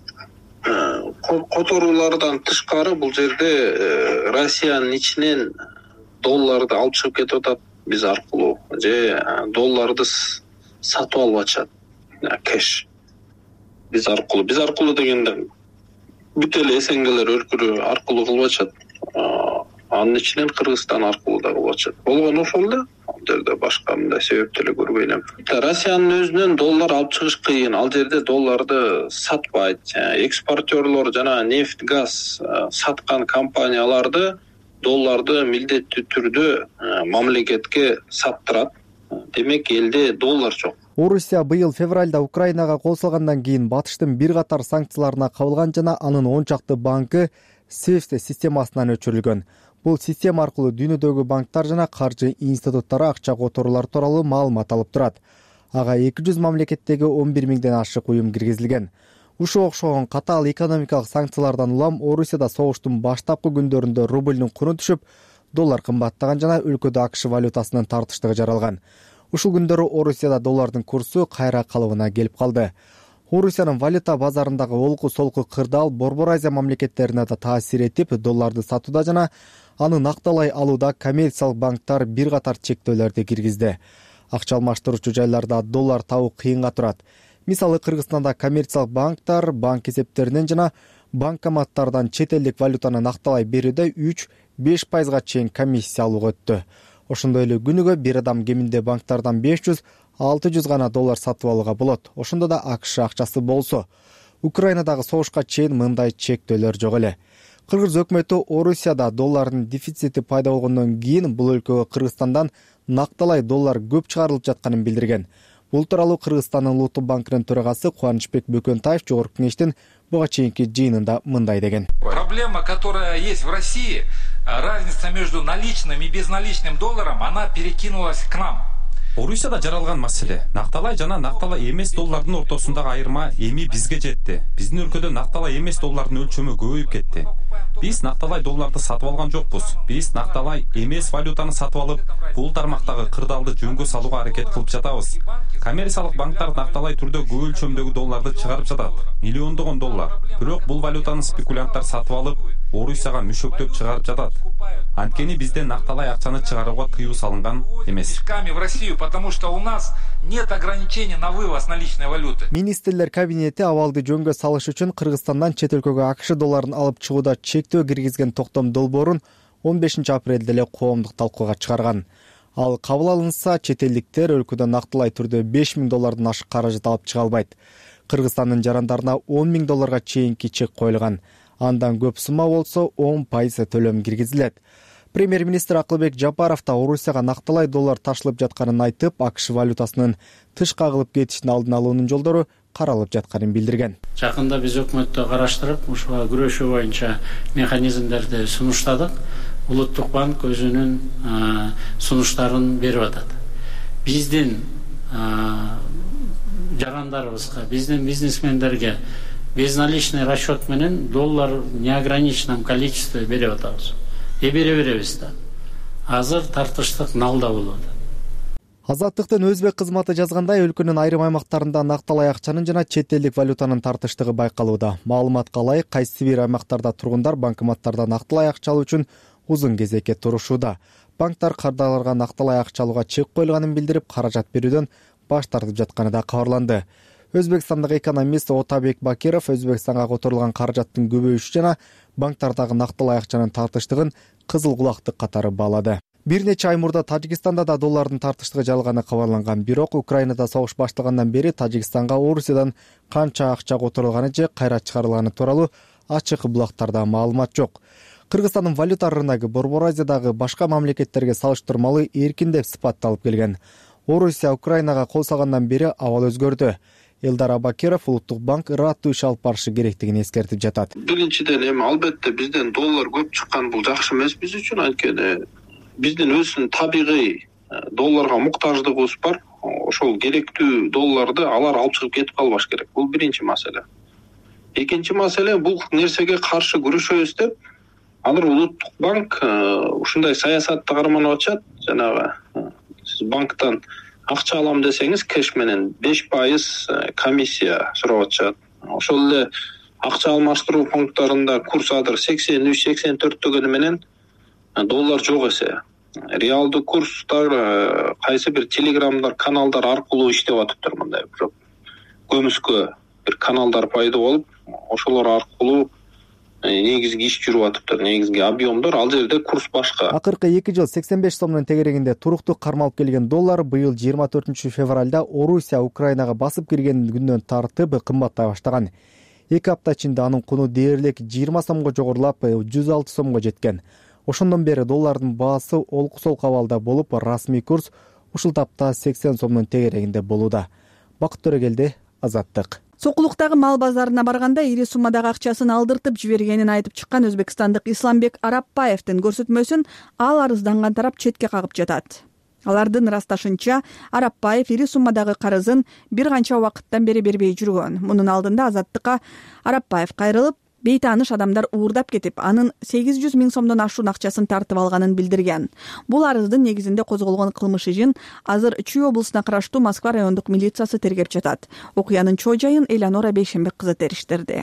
которуулардан тышкары бул жерде Россиянын ичинен долларды алып чыгып кетип атат биз аркылуу, же долларды сатып алып атышат. Кэш биз аркылуу дегенде бүт эле СНГлер өлкөлөр аркылуу кылып атышат. Анын ичинен Кыргызстан аркылуу да кылып атышат. Болгону ошол да. Ал жерде башка мындай себеп деле көрбөйм. Россиянын өзүнөн доллар алып чыгыш кыйын. Ал жерде долларды сатпайт. Экспортерлор жана нефть, газ саткан компанияларды долларды милдеттүү түрдө мамлекетке саттырат. Демек элде доллар жок. Орусия быйыл февралда Украинага кол салгандан кийин батыштын бир катар санкцияларына кабылган жана анын 10 чакты банкы SWIFT системасынан өчүрүлгөн. Бул система аркылуу дүйнөдөгү банктар жана каржы институттары акча которуулар тууралуу маалымат алып турат. Ага 200 мамлекеттеги 11 миңден ашык уюм киргизилген. Ушуга окшогон катаал экономикалык санкциялардан улам Орусияда согуштун баштапкы күндөрүндө рубльдин куру түшүп, доллар кымбаттаган жана өлкөдө АКШ валютасынын тартыштыгы жаралган. Ушул күндөрү Орусияда доллардын курсу кайра калыбына келип калды. Орусиянын валюта базарындагы олку-солку кырдаал Борбор Азия мамлекеттерине да таасир этип, долларды сатууда жана аны накталай алууда коммерциялык банктар бир катар чектөөлөрдү киргизди. Акча алмаштыруучу жайларда доллар табуу кыйынга турат. Мисалы Кыргызстанда коммерциялык банктар банк эсептеринен жана банкоматтардан чет элдик валютаны накталай берүүдө 3-5% чейин комиссия алууга өттү. Ошондой эле күнүгө бир адам кеминде банктардан 500-600 гана доллар сатып алууга болот. Ошондо да АКШ акчасы болсо. Украинадагы согушка чейин мындай чектөөлөр жок эле. Кыргыз өкмөтү Орусияда доллардын дефицити пайда болгондон кийин бул өлкөгө Кыргызстандан накталай доллар көп чыгарылып жатканын билдирген. Бул тууралуу Кыргызстандын Улуттук банкынын төрагасы Кубанычбек Бөкөнтаев Жогорку кеңештин буга чейинки жыйынында мындай деген. Проблема, которая есть в России, разница между наличным и безналичным долларом, она перекинулась к нам. Орусияда жаралган маселе накталай жана накталай эмес доллардын ортосундагы айырма эми бизге жетти. Биздин өлкөдө накталай эмес доллардын өлчөмү көбөйүп кетти. Биз накталай долларды сатып алган жокпуз. Биз накталай эмес валютаны сатып алып, бул тармактагы кырдаалды жөнгө салууга аракет кылып жатабыз. Коммерциялык банктар накталай түрдө көп өлчөмдөгү долларды чыгарып жатат. Миллиондогон доллар. Бирок бул валютаны спекулянттар сатып алып, Орусияга мүшөктөп чыгарып жатат. Анткени бизде накталай акчаны чыгарууга тыюу салынган эмес. В Россию, потому что у нас нет ограничений на вывоз наличной валюты. Министрлер кабинети абалды жөнгө салыш үчүн Кыргызстандан чет өлкөгө АКШ долларын алып чыгууда чектөө киргизген токтом долбоорун 15 апрелде эле коомдук талкууга чыгарган. Ал кабыл алынса, чет элдиктер өлкөдөн накталай түрдө 5000 доллардан ашык каражат алып чыга албайт. Кыргызстандын жарандарына 10 000 долларга чейинки чек коюлган. Андан көп сумма болсо 10% төлөм киргизилет. Премьер-министр Акылбек Жапаров да Орусияга накталай доллар ташылып жатканын айтып, АКШ валютасынын тышка кагылып кетишин алдын алуунун жолдору каралып жатканын билдирген. Жакында биз өкмөттө караштырып, ушуга күрөшүү боюнча механизмдерди сунуштадык. Улуттук банк өзүнүн сунуштарын берип атат. Биздин жарандарыбызга, биздин бизнесмендерге безналичный расчет менен доллар в неограниченном количестве берип атабыз. Бере беребиз да. Азыр тартыштык налда болуп атат. Азаттыктын өзбек кызматы жазгандай, өлкөнүн айрым аймактарында накталай акчанын жана чет элдик валютанын тартыштыгы байкалууда. Маалыматка ылайык, кайсы бир аймактарда тургундар банкоматтарда накталай акча алуу үчүн узун кезекке турушууда. Банктар кардарларга накталай акча алууга чек коюлганын билдирип, каражат берүүдөн баш тартып жатканы да кабарланды. Өзбекстандык экономист Отабек Бакиров Өзбекстанга которулган каражаттын көбөйүшү жана банктардагы накталай акчанын тартыштыгын кызыл кулактык катары баалады. Бир нече ай мурда Тажикстанда да доллардын тартыштыгы жаралганы кабарланган. Бирок Украинада согуш башталгандан бери Тажикстанга Орусиядан канча акча которулганы же кайра чыгарылганы тууралуу ачык булактарда маалымат жок. Кыргызстандын валюта рыногу Борбор Азиядагы башка мамлекеттерге салыштырмалуу эркин деп сыпатталып келген. Орусия Украинага кол салгандан бери абал өзгөрдү. Элдар Абакиров Улуттук банк ыраттуу иш алып барышы керектигин эскертип жатат. Биринчиден эми албетте бизден доллар көп чыккан бул жакшы эмес биз үчүн, анткени биздин өзүнүн табигый долларга муктаждыгыбыз бар. Ошол керектүү долларды алар алып чыгып кетип калбаш керек. Бул биринчи маселе. Экинчи маселе, бул нерсеге каршы күрөшөбүз деп азыр Улуттук банк ушундай саясатты карманып атышат. Жанагы сиз банктан акча алам десеңиз, кэш менен 5% комиссия сурап атышат. Ошол эле акча алмаштыруу пункттарында курс азыр 83-84 дегени менен доллар жок эсе. Реалдуу курстар кайсы бир телеграмдар, каналдар аркылуу иштеп атыптыр, мындай бир көмүскө бир каналдар пайда болуп, ошолор аркылуу негизги иш жүрүп атыптыр, негизги объемдор. Ал жерде курс башка. Акыркы 2 жыл 85 сомдун тегерегинде туруктуу кармалып келген доллар быйыл 24 февралда Орусия Украинага басып кирген күндөн тартып кымбаттай баштаган. 2 апта ичинде анын куну дээрлик 20 сомго жогорулап 106 сомго жеткен. Ошондон бери доллардын баасы олку-солку абалда болуп, расмий курс ушул тапта 80 сомдун тегерегинде болууда. Бакыт Төрөгелди, Азаттык. Сокулуктагы мал базарына барганда ири суммадагы акчасын алдыртып жибергенин айтып чыккан өзбекстандык Исламбек Арапбаевдин көрсөтмөсүн ал арызданган тарап четке кагып жатат. Алардын ырасташынча, Арапбаев ири суммадагы карызын бир канча убакыттан бери бербей жүргөн. Мунун алдында Азаттыкка Арапбаев кайрылып, бейтааныш адамдар уурдап кетип, анын 800 000 сомдон ашуун акчасын тартып алганын билдирген. Бул арыздын негизинде козголгон кылмыш ишин азыр Чүй облусуна караштуу Москва райондук милициясы тергеп жатат. Окуянын чоо жайын Элеонора Бейшенбек кызы териштирди.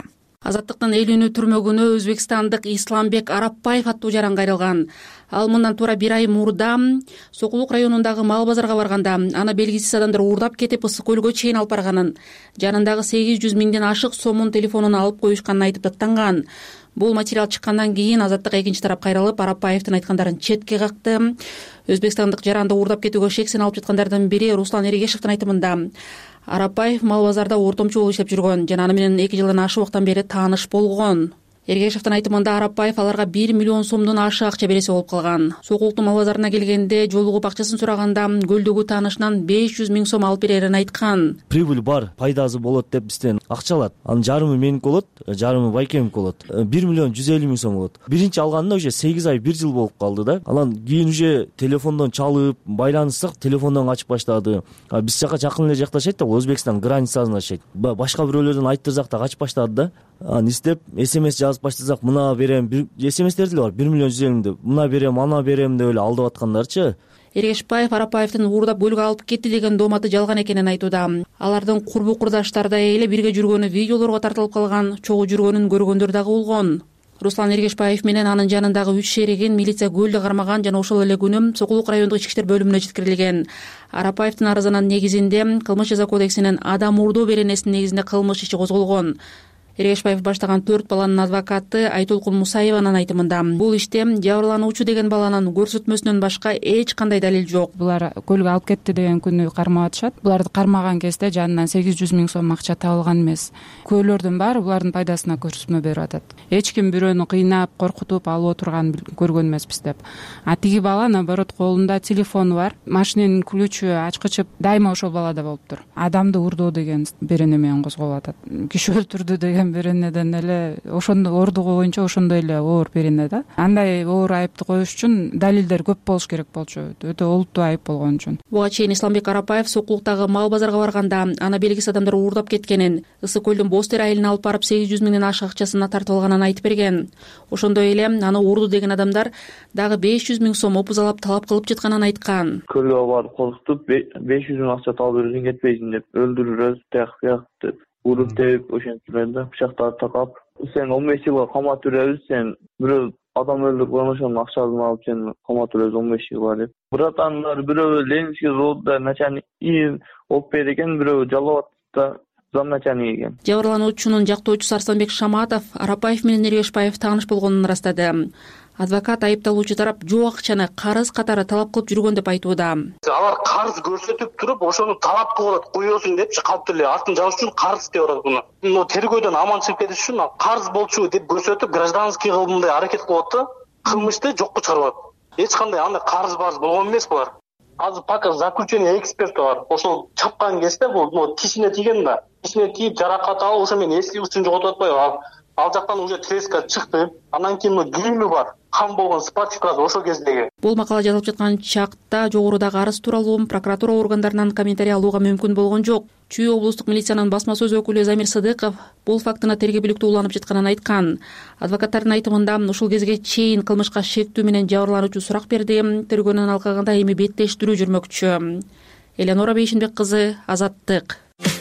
Азаттыктын эл үнү түрмөгүнө өзбекстандык Исламбек Арапбаев аттуу жаран кайрылган. Ал мындан туура 1 ай мурда Сокулук районундагы мал базарга барганда аны белгисиз адамдар уурдап кетип Ысык көлгө чейин алып барганын, жанындагы 800 миңден ашык сомун телефонун алып коюшканын айтып даттанган. Бул материал чыккандан кийин Азаттык экинчи тарап кайрылып, Арапбаевдин айткандарын четке какты. Өзбекстандык жаранды уурдап кетүүгө шексин алып жаткандардын бири Руслан Эргешевдин айтымында Арапбаев мал базарда ортомчу болуп иштеп жүргөн жана аны менен 2 жылдан ашык убактан бери тааныш болгон. Эргешевдин айтымында Арапбаев аларга 1 миллион сомдон ашык акча береси болуп калган. Сокулуктун мал базарына келгенде жолугуп акчасын сураганда көлдөгү таанышынан 500 миң сом алып берерин айткан. Прибыль бар, пайдасы болот деп бизден акча алат. Анын жарымы меники болот, жарымы байкемдики болот. 1 миллион 150 миң сом болот. Биринчи алганда уже 8 ай 1 жыл болуп калды да. Анан кийин уже телефондон чалып, байланышсак телефондон ачып баштады. Биз жака жакын эле жакташайт да, Өзбекстан границасына жашайт. Башка бирөөлөрдөн айттырсак да ачып баштады да. Аны издеп СМС жазып баштасак, мына берем, СМСтер деле бар, 1 миллион 150 миң деп, мына берем, ана берем деп эле алдап аткандарчы. Эргешбаев Арапбаевдин уурдап көлгө алып кетти деген дооматы жалган экенин айтууда. Алардын курбу курдаштардай эле бирге жүргөнү видеолорго тартылып калган, чогуу жүргөнүн көргөндөр дагы болгон. Руслан Эргешбаев менен анын жанындагы 3 шеригин милиция көлдө кармаган жана ошол эле күнү Сокулук райондук ички иштер бөлүмүнө жеткирилген. Арапбаевдин арызынын негизинде Кылмыш жаза кодексинин адам уурдоо беренесинин негизинде кылмыш иши козголгон. Эргешбаев баштаган 4 баланын адвокаты Айтолкун Мусаеванын айтымында бул иште жабырлануучу деген баланын көрсөтмөсүнөн башка эч кандай далил жок. Булар көлгө алып кетти деген күнү кармап атышат. Буларды кармаган кезде жанынан 800 миң сом акча табылган эмес. Көөлөрдүн баары булардын пайдасына көрсөтмө берип атат. Эч ким бирөөнү кыйнап, коркутуп алып отурганын көргөн эмеспиз деп. Тиги бала наоборот колунда телефону бар, машинанын ключу, ачкычы дайыма ошол балада болуптур. Адамды уурдоо деген берене менен козголуп атат. Киши өлтүрдү деген беренеден эле ошондо ордугу боюнча ошондой эле оор берене да. Андай оор айыпты коюш үчүн далилдер көп болуш керек болчу. Өтө олуттуу айып болгон үчүн. Буга чейин Исламбек Арапбаев Сокулуктагы мал базарга барганда аны белгисиз адамдар уурдап кеткенин, Ысык көлдүн Бостер айылына алып барып 800 миңден ашык акчасына тартып алганын айтып берген. Ошондой эле аны уурду деген адамдар дагы 500 миң сом опузалап талап кылып жатканын айткан. Көлгө барып коркутуп 500 миң акча талап берсең кетпейсиң деп, öldүрүрөбүз деп уруп деп ошентип да, бычактарды такап, сен 15 жылга камап беребиз, сен бирөө адам өлтүргөн ошонун акчасын алып сен камап беребиз 15 жылга деп. Братандар бирөө Ленинский заводда начальник болуп берген, бирөө Жалал Абадта замначальник экен. Жабырлануучунун жактоочусу Арсланбек Шаматов Арапбаев менен Эргешбаев тааныш болгонун ырастады. Адвокат айыпталуучу тарап жок акчаны карыз катары талап кылып жүргөн деп айтууда. Алар карыз көрсөтүп туруп, ошону талап кылып атат, коесуң депчи калып эле артын жазыш үчүн карыз деп атат буну. Но тергөөдөн аман чыгып кетиш үчүн карыз болчу деп көрсөтүп, гражданский кылымдай аракет кылып атты, кылмышты жокко чыгарып атат. Эч кандай андай карыз болгон эмес булар. Азыр пока заключение эксперта бар. Ошол чапкан кезде бул тишине тийген да. Тишине тийип жаракат алып, ошо менен эски үчүн жоготуп атпайбы? Ал жактан уже треска чыкты. Анан кийин гримми бар. Кан болгон спатчикасы ошол кездеги. Бул макала жазылып жаткан чакта жогорудагы арыз тууралуу прокуратура органдарынан комментарий алууга мүмкүн болгон жок. Чүй облустук милициянын басма сөз өкүлү Замир Сыдыков бул фактыны тергөөбүлүктүү уланып жатканын айткан. Адвокаттардын айтымында ушул кезге чейин кылмышка шектүү менен жабырлануучу сурак берди. Тергөөнүн алкагында эми беттештирүү жүрмөкчү. Эленора Бейшинбек кызы, Азаттык.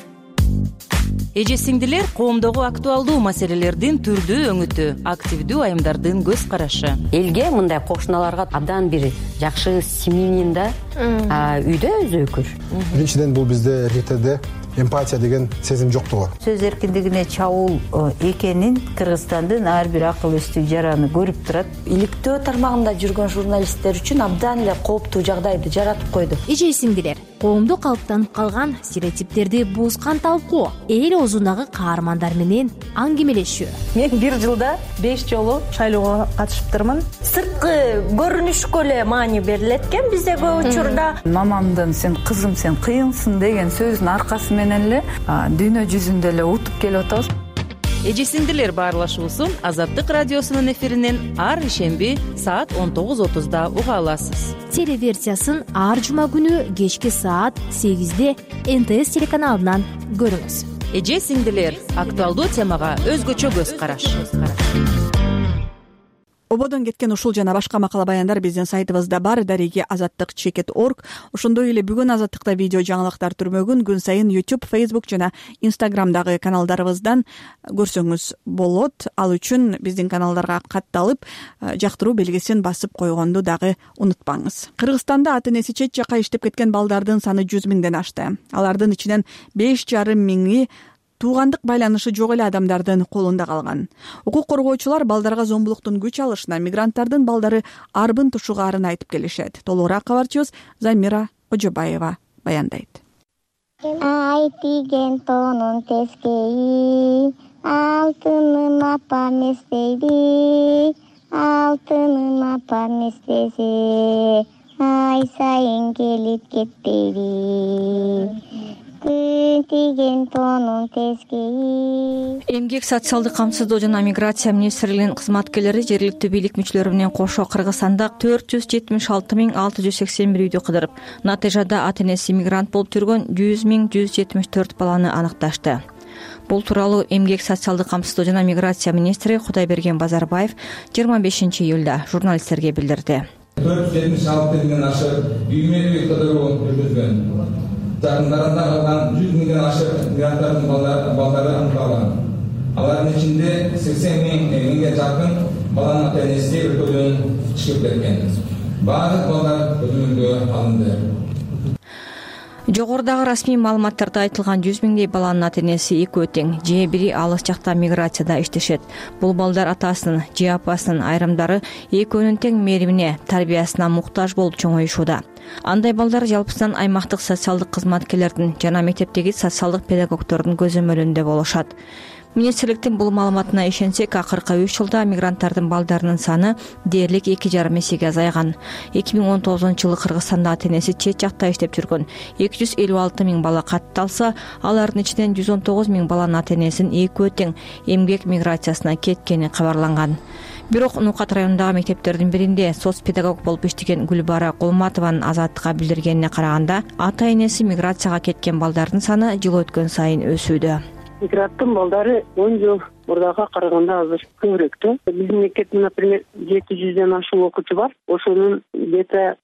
Эже сиңдилер, коомдогу актуалдуу маселелердин түрдүү өңүтү, активдүү айымдардын көз карашы. Элге мындай кошуналарга абдан бир жакшы семьянин да үйдө өзөкүр. Биринчиден бул бизде эркектерде эмпатия деген сезим жоктугу. Сөз эркиндигине чабуул экенин Кыргызстандын ар бир акыл эстүү жараны көрүп турат. Иликтөө тармагында жүргөн журналисттер үчүн абдан эле кооптуу жагдайды жаратып койду. Эже сиңдилер, коомдо калыптанып калган стереотиптерди бузган талкуу, эл оозундагы каармандар менен аңгемелешүү. Мен бир жылда 5 жолу шайлоого катышыптырмын. Сырткы көрүнүшкө эле маани берилет экен бизде көп учурда. Мамамдын "сен кызым, сен кыйынсың" деген сөзүнүн аркасы менен эле дүйнө жүзүндө эле утуп келип атабыз. Эже сиңдилер баарлашуусун Азаттык радиосунун эфиринен ар ишемби саат 19:30 уга аласыз. Телеверсиясын ар жума күнү кечки саат 8-де НТС телеканалынан көрүңүз. Эже сиңдилер, актуалдуу темага өзгөчө көз караш. ободон кеткен ушул жана башка макала баяндар биздин сайтыбызда бар. Дареги azattik.org. Ошондой эле бүгүн Азаттыкта видео жаңылыктар түрмөгүн күн сайын YouTube, Facebook жана Instagramдагы каналдарыбыздан көрсөңүз болот. Ал үчүн биздин каналдарга катталып, жактыруу белгисин басып койгонду дагы унутпаңыз. Кыргызстанда ата-энеси чет жакка иштеп кеткен балдардын саны 100 миңден ашты. Алардын ичинен 5,5 миңи туугандык байланышы жок эле адамдардын колунда калган. Укук коргоочулар балдарга зомбулуктун күч алышына мигранттардын балдары арбын тушугаарын айтып келишет. Толугураак кабарчыбыз Замира Кожобаева баяндайт. Ай тиген тонун тескейи, алтынын апам эстейди, алтынын апам эстесе, ай сайын келип кетпейди. Эмгек социалдык камсыздоо жана миграция министрлигинин кызматкерлери жергиликтүү бийлик мүчөлөрү менен кошо Кыргызстанда 476,681 үйдү кыдырып, натыйжада ата-энеси мигрант болуп жүргөн 100,174 баланы аныкташты. Бул тууралуу Эмгек социалдык камсыздоо жана миграция министри Кудайберген Базарбаев 25 июлда журналисттерге билдирди. 476 миңден ашык үймө-үй кыдыруу жүргүзгөн. Жакындарында калган 100 миңден ашык мигранттардын балдары аныкталган. Алардын ичинде 80 миңге жакын баланын ата-энеси өлкөдөн чыгып кеткен. Баардык балдар көзөмөлгө алынды. Жогорудагы расмий маалыматтарда айтылган 100 миңдей баланын ата-энеси экөө тең, же бири алыс жакта миграцияда иштешет. Бул балдар атасынын же апасынын, айрымдары экөөнүн тең мээримине, тарбиясына муктаж болуп чоңоюшууда. Андай балдар жалпысынан аймактык социалдык кызматкерлердин жана мектептеги социалдык педагогдордун көзөмөлүндө болушат. Министрликтин бул маалыматына ишенсек, акыркы 3 жылда мигранттардын балдарынын саны дээрлик 2,5 эсеге азайган. 2019-жылы Кыргызстанда ата-энеси чет жакта иштеп жүргөн 256 миң бала катталса, алардын ичинен 119 миң баланын ата-энесинин экөө тең эмгек миграциясына кеткени кабарланган. Бирок Нукат районундагы мектептердин биринде соц педагог болуп иштеген Гүлбара Кулматованын Азаттыкка билдиргенине караганда, ата-энеси миграцияга кеткен балдардын саны жыл өткөн сайын өсүүдө. Мигранттын балдары 10 жыл мурдага караганда азыр көбүрөөк. Биздин мектепте, например, 700ден ашык окуучу бар. Ошонун где-то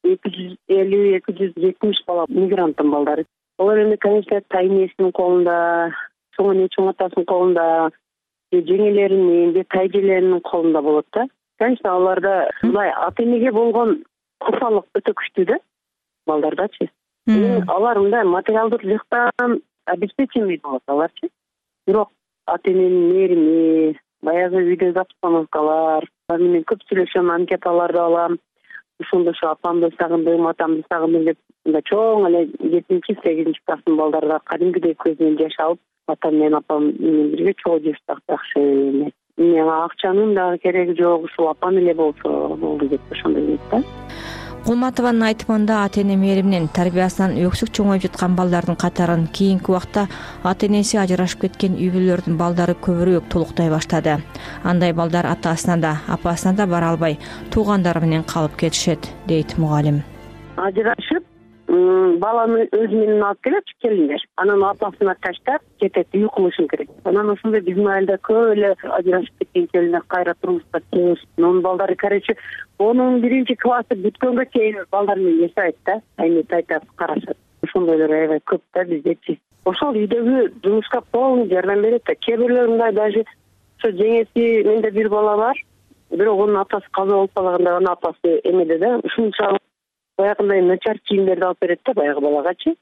250-270 бала мигранттын балдары. Алар эми, конечно, тайнесинин колунда, чоң атасынын колунда, жеңелеринин, тайжелеринин колунда болот да. Конечно, аларда мындай ата-энеге болгон курсалык өтө күчтүү да, балдардачы. Алар мындай материалдык жактан обеспеченный болот аларчы. Бирок ата-эненин мээрими, баягы үйдө обстановкалар, менен көп сүйлөшөм, анкеталарды алам. Ошондо апамды сагындым, атамды сагындым деп, мындай чоң эле 7-8 класстын балдарга кадимгидей көз менен жаш алып, атам менен апам менен бирге чогуу жештак жакшы. Мага акчанын дагы кереги жок, ушул апам эле болсо болду деп ошондой дейт да. Кулматованын айтымында ата-эне мээриминен, тарбиясынан өксүк чоңоюп жаткан балдардын катарын кийинки убакта ата-энеси ажырашып кеткен үй бүлөлөрдүн балдары көбүрөөк толуктай баштады. Андай балдар атасына да, апасына да бара албай, туугандары менен калып кетишет, дейт мугалим. Ажырашып, баланы өз менен алып келет, келиндер. Анан апасына таштап кетет, үй кылышын керек. Анан ошондой биздин айылда көп эле ажырашып кеткен келиндер кайра турмушка чыгып, анын балдары, короче, 11 классы бүткөнгө чейин балдар менен жашайт да, айне тайтап карашат. Ошондойлор аябай көп да биздечи. Ошол үйдөгү жумушка полный жардам берет да. Кээ бирлер мындай даже ошо жеңеси менде бир бала бар, бирок анын атасы каза болуп калганда анын апасы эмеде да, ушунчалык баягындай начар кийимдерди алып берет да баягы балагачы.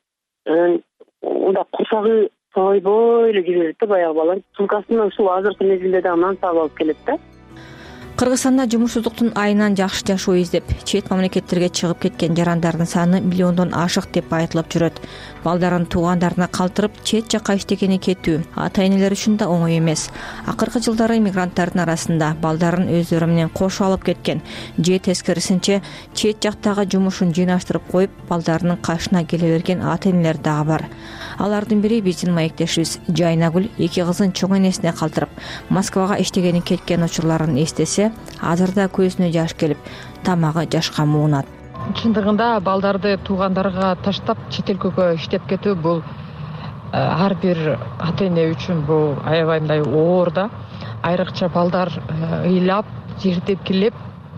Унда курсагы тойбой эле жүрөт да баягы бала. Сумкасынан ушул азыркы мезгилде да анан сабап алып келет да. Кыргызстанда жумушсуздуктун айынан жакшы жашоо издеп, чет мамлекеттерге чыгып кеткен жарандардын саны миллиондон ашык деп айтылып жүрөт. Балдарын туугандарына калтырып, чет жакка иштегени кетүү ата-энелер үчүн да оңой эмес. Акыркы жылдары мигранттардын арасында балдарын өздөрү менен кошо алып кеткен, же тескерисинче чет жактагы жумушун жыйнаштырып коюп, балдарынын кашына келе берген ата-энелер дагы бар. Алардын бири биздин маектешибиз Жайнагүл 2 кызын чоң энесине калтырып, Москвага иштегени кеткен учурларын эстесе, азырда көзүнө жаш келип, тамагы жашка муунат. Чындыгында балдарды туугандарга таштап чет өлкөгө иштеп кетүү бул ар бир ата-эне үчүн бул аябай мындай оор да. Айрыкча балдар ыйлап, жер тепкилеп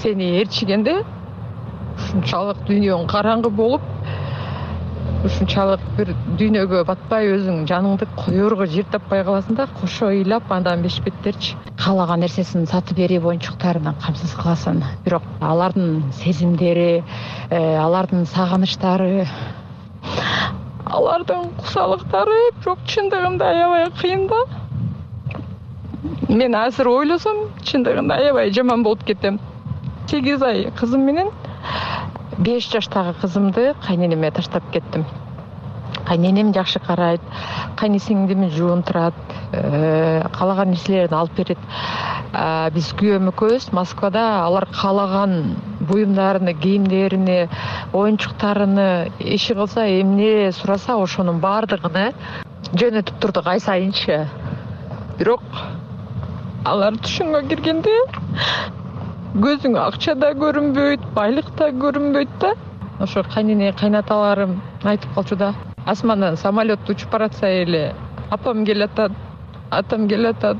сени ээрчигенде ушунчалык дүйнөң караңгы болуп, ушунчалык бир дүйнөгө батпай өзүң жаныңды коерго жер таппай каласың да, кошо ыйлап андан бешбеттерчи каалаган нерсесин сатып берип оюнчуктарынан камсыз кыласың. Бирок алардын сезимдери, алардын сагынычтары, алардын кусалыктары бирок чындыгында аябай кыйын да. Мен азыр ойлосом, чындыгында аябай жаман болуп кетем. 8 ай кызым менен 5 жаштагы кызымды кайненеме таштап кеттим. Кайненем жакшы карайт, кайнесиңдими жуунтурат, каалаган нерселерди алып берет. Биз күйөөм экөөбүз Москвада алар каалаган буюмдарын, кийимдерин, оюнчуктарын иши кылса, эмне сураса ошонун баардыгын жөнөтүп турдук ай сайынчы. Бирок алар түшүнгө киргенде көзүң акча да көрүнбөйт, байлык да көрүнбөйт да. Ошо кайнене, кайнаталарым айтып калчу да. Асмандан самолет учуп баратса эле, апам келатат, атам келатат.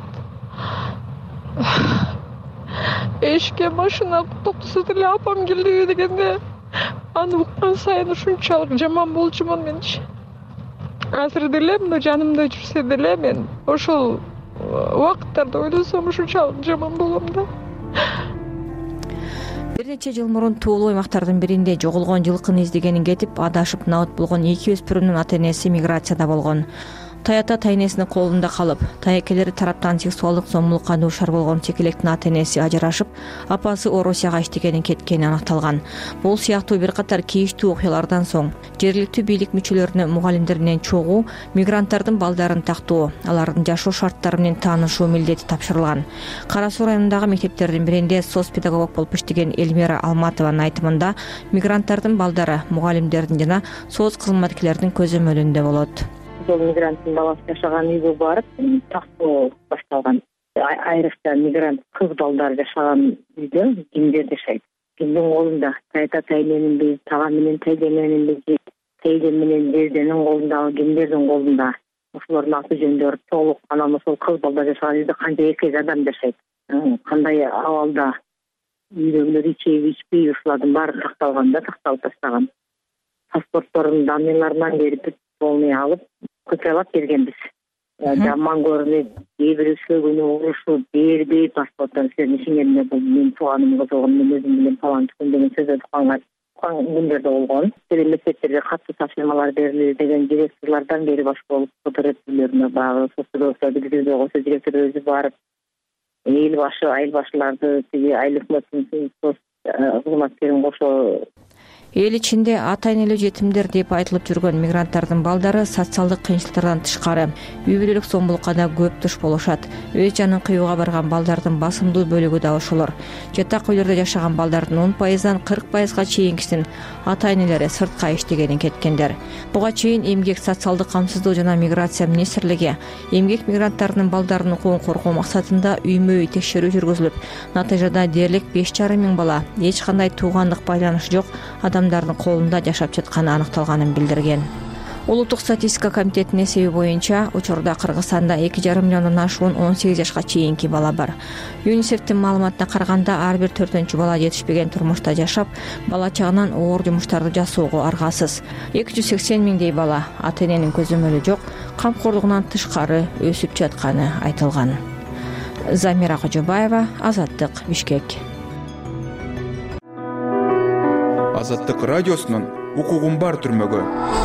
Эшикке машина токтосо деле апам келди дегенде, аны уккан сайын ушунчалык жаман болчумун менчи. Азыр деле мына жанымда жүрсө деле мен ошол убакыттарды ойлосом ушунчалык жаман болом да. Бир нече жыл мурун туулуу аймактардын биринде жоголгон жылкыны издегенин кетип, адашып набыт болгон 2 өспүрүмдүн ата-энеси миграцияда болгон. Таята тайнесинин колунда калып, таекелери тараптан сексуалдык зомбулукка дуушар болгон чекелектин ата-энеси ажырашып, апасы Орусияга иштегенин кеткени аныкталган. Бул сыяктуу бир катар кейиштүү окуялардан соң жергиликтүү бийлик мүчөлөрүнө мугалимдеринен чогуу мигранттардын балдарын тактоо, алардын жашоо шарттары менен таанышуу милдети тапшырылган. Кара Суу районундагы мектептердин биринде соц педагог болуп иштеген Эльмира Алматованын айтымында, мигранттардын балдары мугалимдердин жана соц кызматкерлердин көзөмөлүндө болот. Мигранттын баласы жашаган үйгө барып тактоо башталган. Айрыкча мигрант кыз балдары жашаган үйдө кимдер жашайт. Кимдин колунда тайта тайненинби, тага менен тайдененинби, тайден менен жерденин колундагы кимдердин колунда. Ошолордун аты жөндөрү толук анан ошол кыз балдар жашаган үйдө канча эркек адам жашайт. Кандай абалда үйдөгүлөр ичеби, ичпейби, ушулардын баары такталып таштаган. Паспорттордун данныйларынан берип полный алып, көтөрүп келгенбиз. Жаман көрүнүп, кээ бир күнү урушуп, бербей паспорттон сиздин ишиңерде бул менин тууганым болгон, мен өзүм менен талант деген сөздөрдү кылган күндөрдө болгон. Мектептерге катуу тапшырмалар берилди деген директорлордон бери баш болуп фоторептүлөрүнө багып, фотография билдирүүгө койсо директор өзү барып, эл башы, айыл башыларды, тиги айыл өкмөттүн кызматкерин кошо. Эл ичинде ата-энелүү жетимдер деп айтылып жүргөн мигранттардын балдары социалдык кыйынчылыктардан тышкары үй бүлөлүк зомбулукка да көп туш болушат. Өз жанын кыюуга барган балдардын басымдуу бөлүгү да ошолор. Жатак үйлөрдө жашаган балдардын 10%дан 40%га чейинкисин ата-энелери сыртка иштегенин кеткендер. Буга чейин эмгек, социалдык камсыздоо жана миграция министрлиги эмгек мигранттарынын балдарынын укугун коргоо максатында үймө-үй текшерүү жүргүзүлүп, натыйжада дээрлик 5,5 миң бала эч кандай туугандык байланышы жок адамдардын колунда жашап жатканы аныкталганын билдирген. Улуттук статистика комитетинин эсеби боюнча, учурда Кыргызстанда 2,5 миллиондон ашуун 18 жашка чейинки бала бар. ЮНИСЕФтин маалыматына караганда, ар бир 4-чү бала жетишпеген турмушта жашап, бала чагынан оор жумуштарды жасоого аргасыз. 280 миңдей бала ата-эненин көзөмөлү жок, камкорлугунан тышкары өсүп жатканы айтылган. Замира Кожобаева, Азаттык, Бишкек. Азаттык радиосунун укугун бар түрмөгө.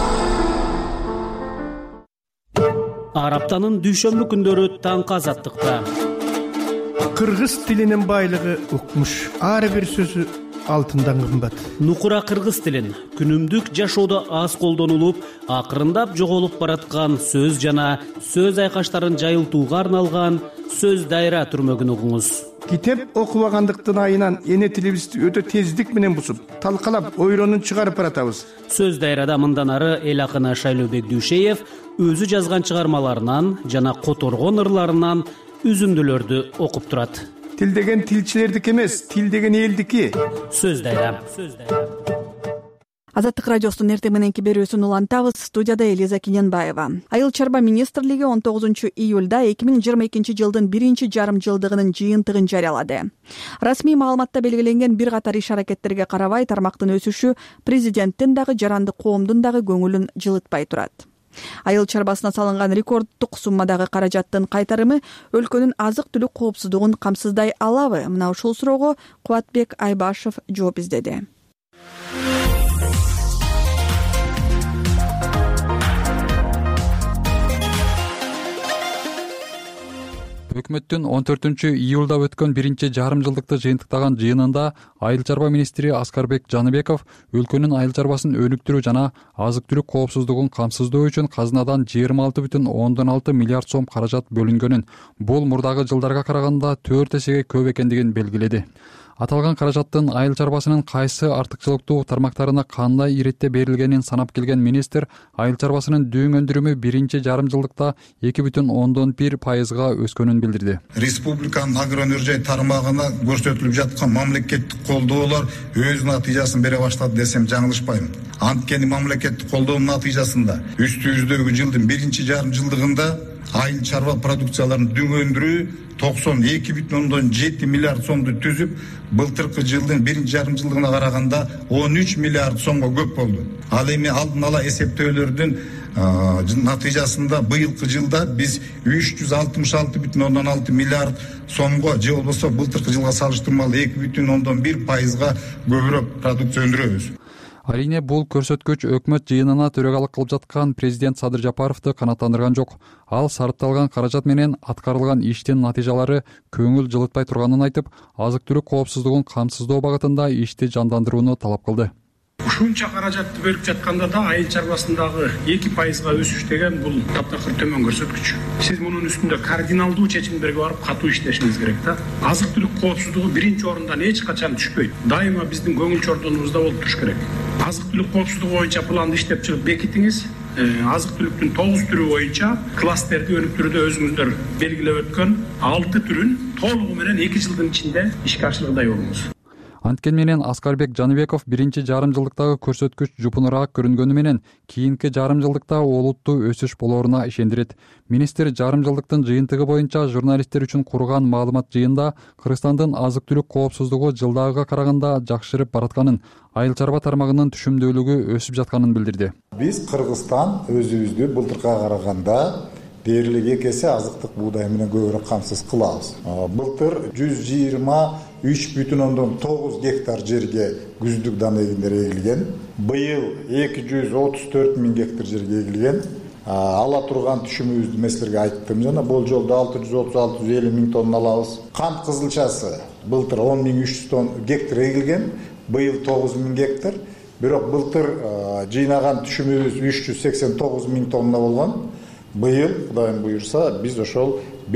Ар аптанын дүйшөмбү күндөрү таңкы Азаттыкта. Кыргыз тилинин байлыгы укмуш. Ар бир сөзү алтындан кымбат. Нукура кыргыз тилин күнүмдүк жашоодо аз колдонулуп, акырындап жоголуп бараткан сөз жана сөз айкаштарын жайылтууга арналган сөз дайра түрмөгүн угуңуз. Китеп окубагандыктын айынан эне тилибизди өтө тездик менен бусуп, талкалап, ойронун чыгарып баратабыз. Сөз дайрада мындан ары эл акыны Шайлообек Дүйшеев өзү жазган чыгармаларынан жана которгон ырларынан үзүндүлөрдү окуп турат. Тил деген тилчилердики эмес, тил деген элдики. Сөз дайра. Азаттык радиосунун эртең мененки берүүсүн улантабыз. Студияда Элиза Кененбаева. Айыл чарба министрлиги 19-июлда 2022 жылдын 1-жарым жылдыгынын жыйынтыгын жарыялады. Расмий маалыматта белгиленген бир катар иш-аракеттерге карабай тармактын өсүшү президенттин дагы жарандык коомдун дагы көңүлүн жылытпай турат. Айыл чарбасына салынган рекорддук суммадагы каражаттын кайтарымы өлкөнүн азык-түлүк коопсуздугун камсыздай алабы? Мына ушул суроого Кубатбек Айбашев жооп издеди. Өкмөттүн 14-июлда өткөн 1-жарым жылдыкты жыйынтыктаган жыйынында айыл чарба министри Аскарбек Жаныбеков өлкөнүн айыл чарбасын өнүктүрүү жана азык-түлүк коопсуздугун камсыздоо үчүн казынадан 26,6 миллиард сом каражат бөлүнгөнүн, бул мурдагы жылдарга караганда 4 эсеге көп экендигин белгиледи. Аталган каражаттын айыл чарбасынын кайсы артыкчылыктуу тармактарына кандай иретте берилгенин санап келген министр айыл чарбасынын дөң өндүрүмү 1-жарым жылдыкта 2,1%га өскөнүн билдирди. Республиканын агроөнөржай тармагына көрсөтүлүп жаткан мамлекеттик колдоолор өз натыйжасын бере баштады десем жаңылышпайм. Анткени мамлекеттик колдоонун натыйжасында үстүбүздөгү жылдын 1-жарым жылдыгында айыл чарба продукцияларын дөң өндүрүү 92,7 миллиард сомду түзүп, былтыркы жылдын 1-жарым жылдыгына караганда 13 миллиард сомго көп болду. Ал эми алдын ала эсептөөлөрдүн натыйжасында быйылкы жылда биз 366,6 миллиард сомго, же болбосо былтыркы жылга салыштырмалуу 2,1%га көбүрөөк продукция өндүрөбүз. Арийне бул көрсөткүч өкмөт жыйынына төрагалык кылып жаткан президент Садыр Жапаровду канааттандырган жок. Ал сарпталган каражат менен аткарылган иштин натыйжалары көңүл жылытпай турганын айтып, азык-түлүк коопсуздугун камсыздоо багытында ишти жандандырууну талап кылды. Ушунча каражатты бөлүп жатканда да айыл чарбасындагы 2%га өсүш деген бул таптакыр төмөн көрсөткүч. Сиз мунун үстүндө кардиналдуу чечимдерге барып катуу иштешиңиз керек да. Азык-түлүк коопсуздугу 1-орундан эч качан түшпөйт. Дайыма биздин көңүл чордонубузда болуп туруш керек. Азык-түлүк коопсуздугу боюнча планды иштеп чыгып бекитиңиз. Азык-түлүктүн 9 түрү боюнча кластерди өнүктүрүүдө өзүңүздөр белгилеп өткөн 6 түрүн толугу менен 2 жылдын ичинде ишке ашыргыдай болуңуз. Анткени менен Аскарбек Жаныбеков 1-жарым жылдыктагы көрсөткүч жупунураак көрүнгөнү менен кийинки жарым жылдыкта олуттуу өсүш болооруна ишендирет. Министр жарым жылдыктын жыйынтыгы боюнча журналисттер үчүн курган маалымат жыйында Кыргызстандын азык-түлүк коопсуздугу жылдагыга караганда жакшырып баратканын, айыл чарба тармагынын түшүмдүүлүгү өсүп жатканын билдирди. Биз Кыргызстан өзүбүздү былтыркыга караганда дээрлик 2 эсе азыктык буудай менен көбүрөөк камсыз кылабыз. Былтыр 123,9 гектар жерге күздүк дана эгиндер эгилген. Быйыл 234 миң гектар жерге эгилген. Ала турган түшүмүбүздү мен силерге айттым жана болжолдо 630-650 миң тонна алабыз. Кант кызылчасы былтыр 10,300 гектар эгилген, быйыл 9 миң гектар. Бирок былтыр жыйнаган түшүмүбүз 389 миң тонна болгон. Быйыл, Кудайым буйрса, биз ошол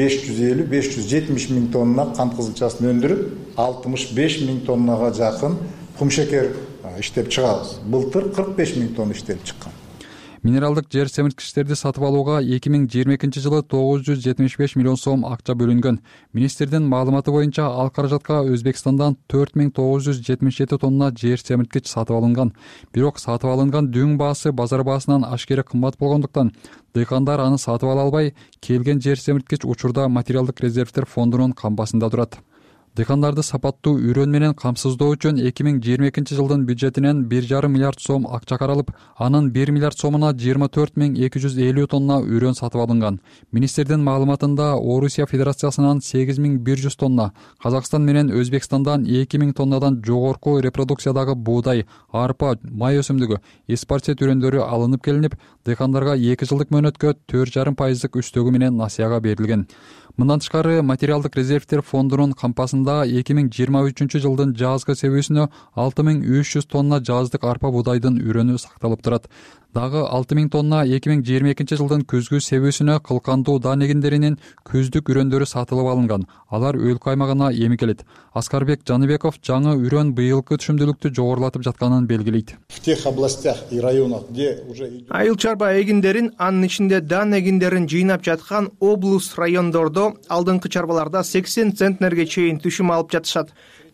550-570 миң тонна кант кызылчасын өндүрүп, 65 миң тоннага жакын кумшекер иштеп чыгабыз. Былтыр 45 миң тонна иштелип чыккан. Минералдык жер семирткичтерди сатып алууга 2022 жылы 975 миллион сом акча бөлүнгөн. Министрдин маалыматы боюнча ал каражатка Өзбекстандан 4977 тонна жер семирткич сатып алынган. Бирок сатып алынган дөң баасы базар баасынан ашкере кымбат болгондуктан дыйкандар аны сатып ала албай, келген жер семирткич учурда материалдык резервдер фондунун кампасында турат. Дыйкандарды сапаттуу үрөн менен камсыздоо үчүн 2022 жылдын бюджетинен 1,5 миллиард сом акча каралып, анын 1 миллиард сомуна 24,250 тонна үрөн сатып алынган. Министрдин маалыматында Орусия Федерациясынан 8100 тонна, Казакстан менен Өзбекстандан 2000 тоннадан жогорку репродукциядагы буудай, арпа, май өсүмдүгү, эспарцет үрөндөрү алынып келинип, дыйкандарга 2 жылдык мөөнөткө 4,5% үстөгү менен насыяга берилген. Мындан тышкары материалдык резервдер фондунун кампасында 2023 жылдын жазгы себүүсүнө 6300 тонна жаздык арпа буудайдын үрөнү сакталып турат. Дагы 6000 тонна 2022 жылдын күзгү себүүсүнө кылкандуу дан эгиндеринин күздүк үрөндөрү сатылып алынган. Алар өлкө аймагына эмикелет. Аскарбек Жаныбеков жаңы үрөн быйылкы түшүмдүүлүктү жогорулатып жатканын белгилейт. В тех областях и районах, где уже айыл чарба эгиндерин, анын ичинде дан эгиндерин жыйнап жаткан облус райондордо алдыңкы чарбаларда 80 центнерге чейин түшүм алып жатышат.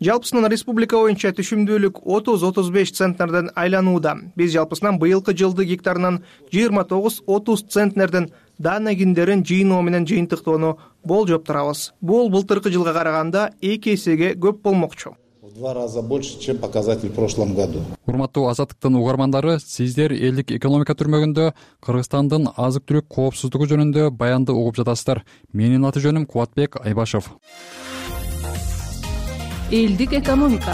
жалпысынан республика боюнча түшүмдүүлүк 30-35 центнерден айланууда. Биз жалпысынан быйылкы жылды гектарынан 29-30 центнерден дан эгиндерин жыйноо менен жыйынтыктоону болжоп турабыз. Бул былтыркы жылга караганда 2 эсеге көп болмокчу. В 2 раза больше, чем показатель в прошлом году. Урматтуу Азаттыктын угармандары, сиздер элдик экономика түрмөгүндө Кыргызстандын азык-түлүк коопсуздугу жөнүндө баянды угуп жатасыздар. Менин аты жөнүм Кубатбек Айбашев. Элдик экономика.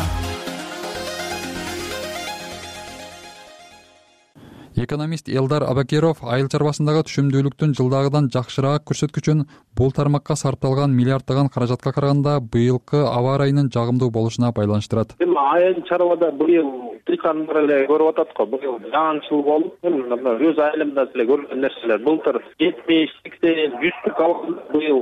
Экономист Элдар Абакиров айыл чарбасындагы түшүмдүүлүктүн жылдагыдан жакшыраак көрсөткүчүн бул тармакка сарпталган миллиарддаган каражатка караганда быйылкы аба ырайынын жагымдуу болушуна байланыштырат. Айыл чарбада быйыл тыйкандар эле көрүп атат го. Быйыл жаанчыл болуп, өз айылымда эле көргөн нерселер. Былтыр 70-80 100түк алганда быйыл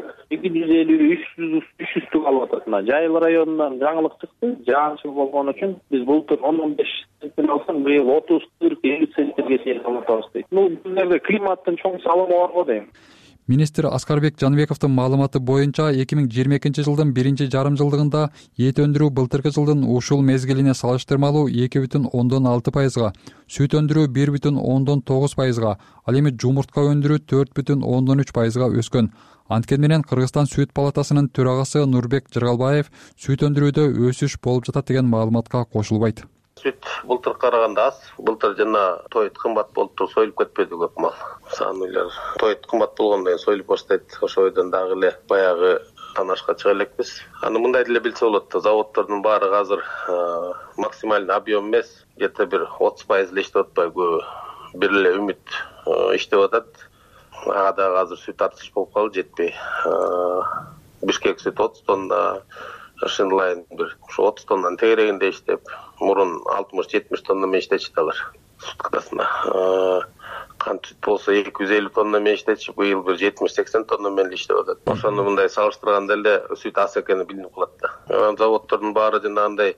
250-300 алып атат. Жайыл районунан жаңылык чыкты. Жаанчыл болгон үчүн биз былтыр 10-15 центтен алсаң, быйыл 30-40-50 центтерге чейин алабыз дейт. Бул жерде климаттын чоң салымы бар го дейм. Министр Аскарбек Жаныбековдун маалыматы боюнча 2022 жылдын 1-жарым жылдыгында эт өндүрүү былтыркы жылдын ушул мезгилине салыштырмалуу 2,6%, сүт өндүрүү 1,9%, ал эми жумуртка өндүрүү 4,3%га өскөн. Анткени менен Кыргызстан сүт палатасынын төрагасы Нурбек Жыргалбаев сүт өндүрүүдө өсүш болуп жатат деген маалыматка кошулбайт. Сүт былтыр караганда аз. Былтыр жана тоет кымбат болуп туруп союлуп кетпеди көп мал. Саанылар тоет кымбат болгондон кийин союлуп баштайт. Ошо бойдон дагы эле баягы танашка чыга элекпиз. Аны мындай деле билсе болот. Заводдордун баары азыр максимальный объем эмес, где-то бир 30% эле иштеп атпайбы көбү. Бир эле үмүт иштеп атат. Ага дагы азыр сүт артыш болуп калды, жетпей. Бишкек сүт 30 тонна, Шинлайн бир 30 тоннанын тегерегинде иштеп, мурун 60-70 тонна менен иштечти алар суткасына. Кант сүт болсо 250 тонна менен иштечи, быйыл бир 70-80 тонна менен иштеп атат. Ошону мындай салыштырганда эле сүт аз экени билинип калат да. Заводдордун баары жанагындай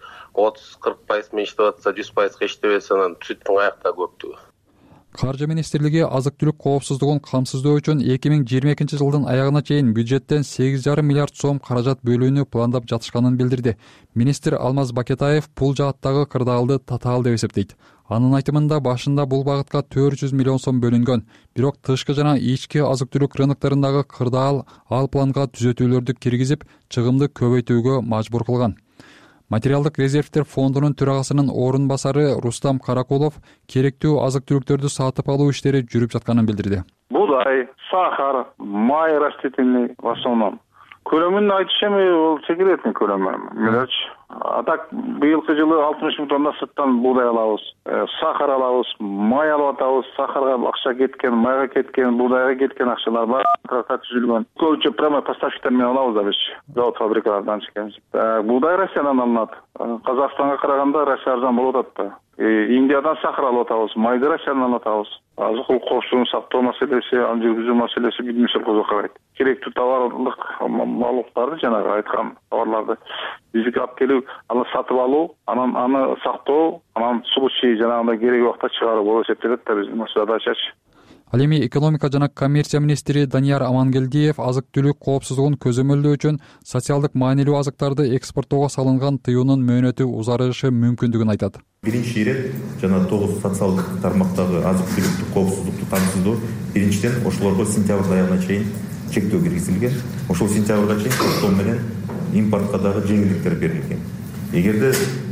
30-40% менен иштеп атса, 100%га иштебесе, анан сүттүн аякта көптүгү. Каржы министрлиги азык-түлүк коопсуздугун камсыздоо үчүн 2022 жылдын аягына чейин бюджеттен 8,5 миллиард сом каражат бөлүүнү пландап жатышканын билдирди. Министр Алмаз Бакетаев бул жааттагы кырдаалды татаал деп эсептейт. Анын айтымында башында бул багытка 400 миллион сом бөлүнгөн. Бирок тышкы жана ички азык-түлүк рыноктарындагы кырдаал ал планга түзөтүүлөрдү киргизип, чыгымды көбөйтүүгө мажбур кылган. Материалдык резервтер фондунун төрагасынын орун басары Рустам Каракулов керектүү азык-түлүктөрдү сатып алуу иштери жүрүп жатканын билдирди. Будай, сахар, май растительный в основном. Көлөмүн айтышым, ол секретный көлөмү. Мелочь. А так быйылкы жылы 60 000 тонна сырттан будай алабыз. Сахар алабыз, май алып атабыз. Сахарга акча кеткен, майга кеткен, будайга кеткен акчалар бар. Контракт түзүлгөн. Көбүнчө прямой поставщиктер менен алабыз да биз. Завод фабрикалардан чекебиз. Будай Россиядан алынат. Казакстанга караганда Россия арзан болуп атат. Индиядан сахар алып атабыз, майды Россиядан алып атабыз. Азык-түлүк коопсуздугун сактоо маселеси, аны жүргүзүү маселеси бидмисел козо карайт. Керектүү товарлык малдарды жанагы айткан товарларды бизге алып келип, аны сатып алуу, анан аны сактоо, анан случай жанагындай кереги убакта чыгаруу болуп эсептелет да биздин задачачы. Ал эми экономика жана коммерция министри Данияр Амангелдиев азык-түлүк коопсуздугун көзөмөлдөө үчүн социалдык маанилүү азыктарды экспорттоого салынган тыюунун мөөнөтү узарышы мүмкүндүгүн айтат. Биринчи ирет жана 9 социалдык тармактагы азык-түлүктүк коопсуздукту камсыздоо биринчиден ошолорго сентябрь аягына чейин чектөө киргизилген. Ошол сентябрга чейин токтом менен импортко дагы жеңилдиктер берилген. Эгерде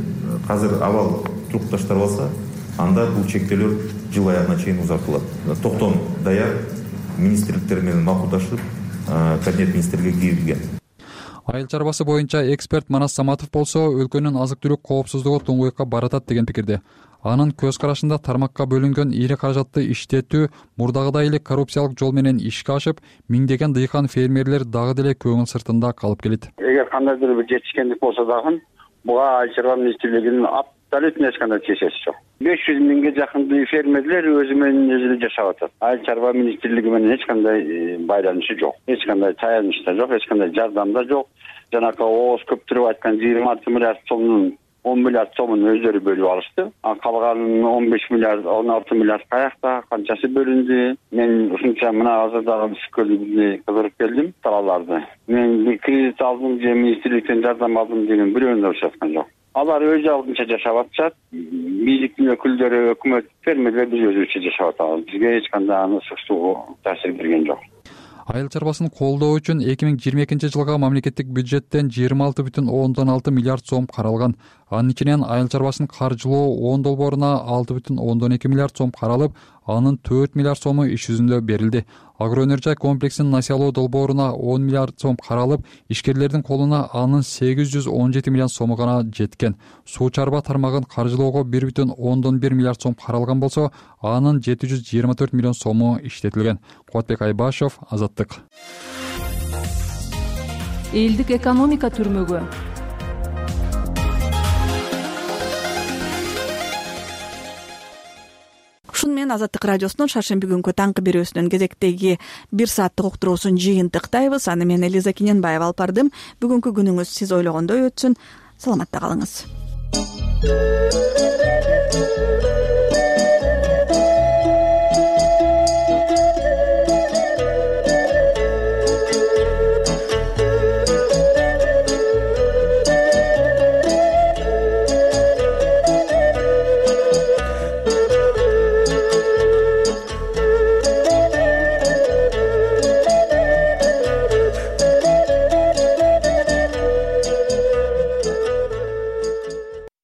азыр абал турукташтырып алса, анда бул чектөөлөр жыл аягына чейин узартылат. Токтом даяр министрликтер менен макулдашып, кабинет министрге киргизилген. Айыл чарбасы боюнча эксперт Манас Саматов болсо, өлкөнүн азык-түлүк коопсуздугу туңгуйукка баратат деген пикирде. Анын көз карашында тармакка бөлүнгөн ири каражатты иштетүү мурдагыдай эле коррупциялык жол менен ишке ашып, миңдеген дыйкан фермерлер дагы деле көңүл сыртында калып келет. Эгер кандайдыр бир жетишкендик болсо дагы, буга айыл чарба министрлигинин абсолютно эч кандай тиешеси жок. 500 миңге жакын фермерлер өзү менен өзү жашап атат. Айыл чарба министрлиги менен эч кандай байланышы жок. Эч кандай таяныч да жок, эч кандай жардам да жок. Жанакы ооз көптүрүп айткан 26 миллиард сомдун 10 миллиард сомун өздөрү бөлүп алышты. Калганын 15 миллиард, 16 миллиард каякта, канчасы бөлүндү? Мен ушунча мына азырдагы бүскөлүгүнө кызыгып келдим талааларды. Мен кредит алдым же министрликтен жардам алдым деген бирөөнү да ушаткан жок. Алар өз алдынча жашап атышат. Бийликтин өкүлдөрү, өкмөт, фермерлер биз өзүбүзчө жашап атабыз. Бизге эч кандай суксуу таасир берген жок. Айыл чарбасын колдоо үчүн 2022 жылга мамлекеттик бюджеттен 26,6 миллиард сом каралган. Анын ичинен айыл чарбасын каржылоо 10 долбооруна 6,2 миллиард сом каралып, анын 4 миллиард сому иш жүзүндө берилди. Агроөнөр комплексин насыялоо долбооруна 10 миллиард сом каралып, ишкерлердин колуна анын 817 миллион сому гана жеткен. Суу чарба тармагын каржылоого 1,1 миллиард сом каралган болсо, анын 724 миллион сому иштетилген. Кубатбек Айбашев, Азаттык. Элдик экономика түрмөгү. Ушун менен Азаттык радиосунун шаршемби күнгү таңкы берүүсүнүн кезектеги 1 сааттык уктуруусун жыйынтыктайбыз. Аны мен Элиза Кененбаева алып бардым. Бүгүнкү күнүңүз сиз ойлогондой өтсүн. Саламатта калыңыз.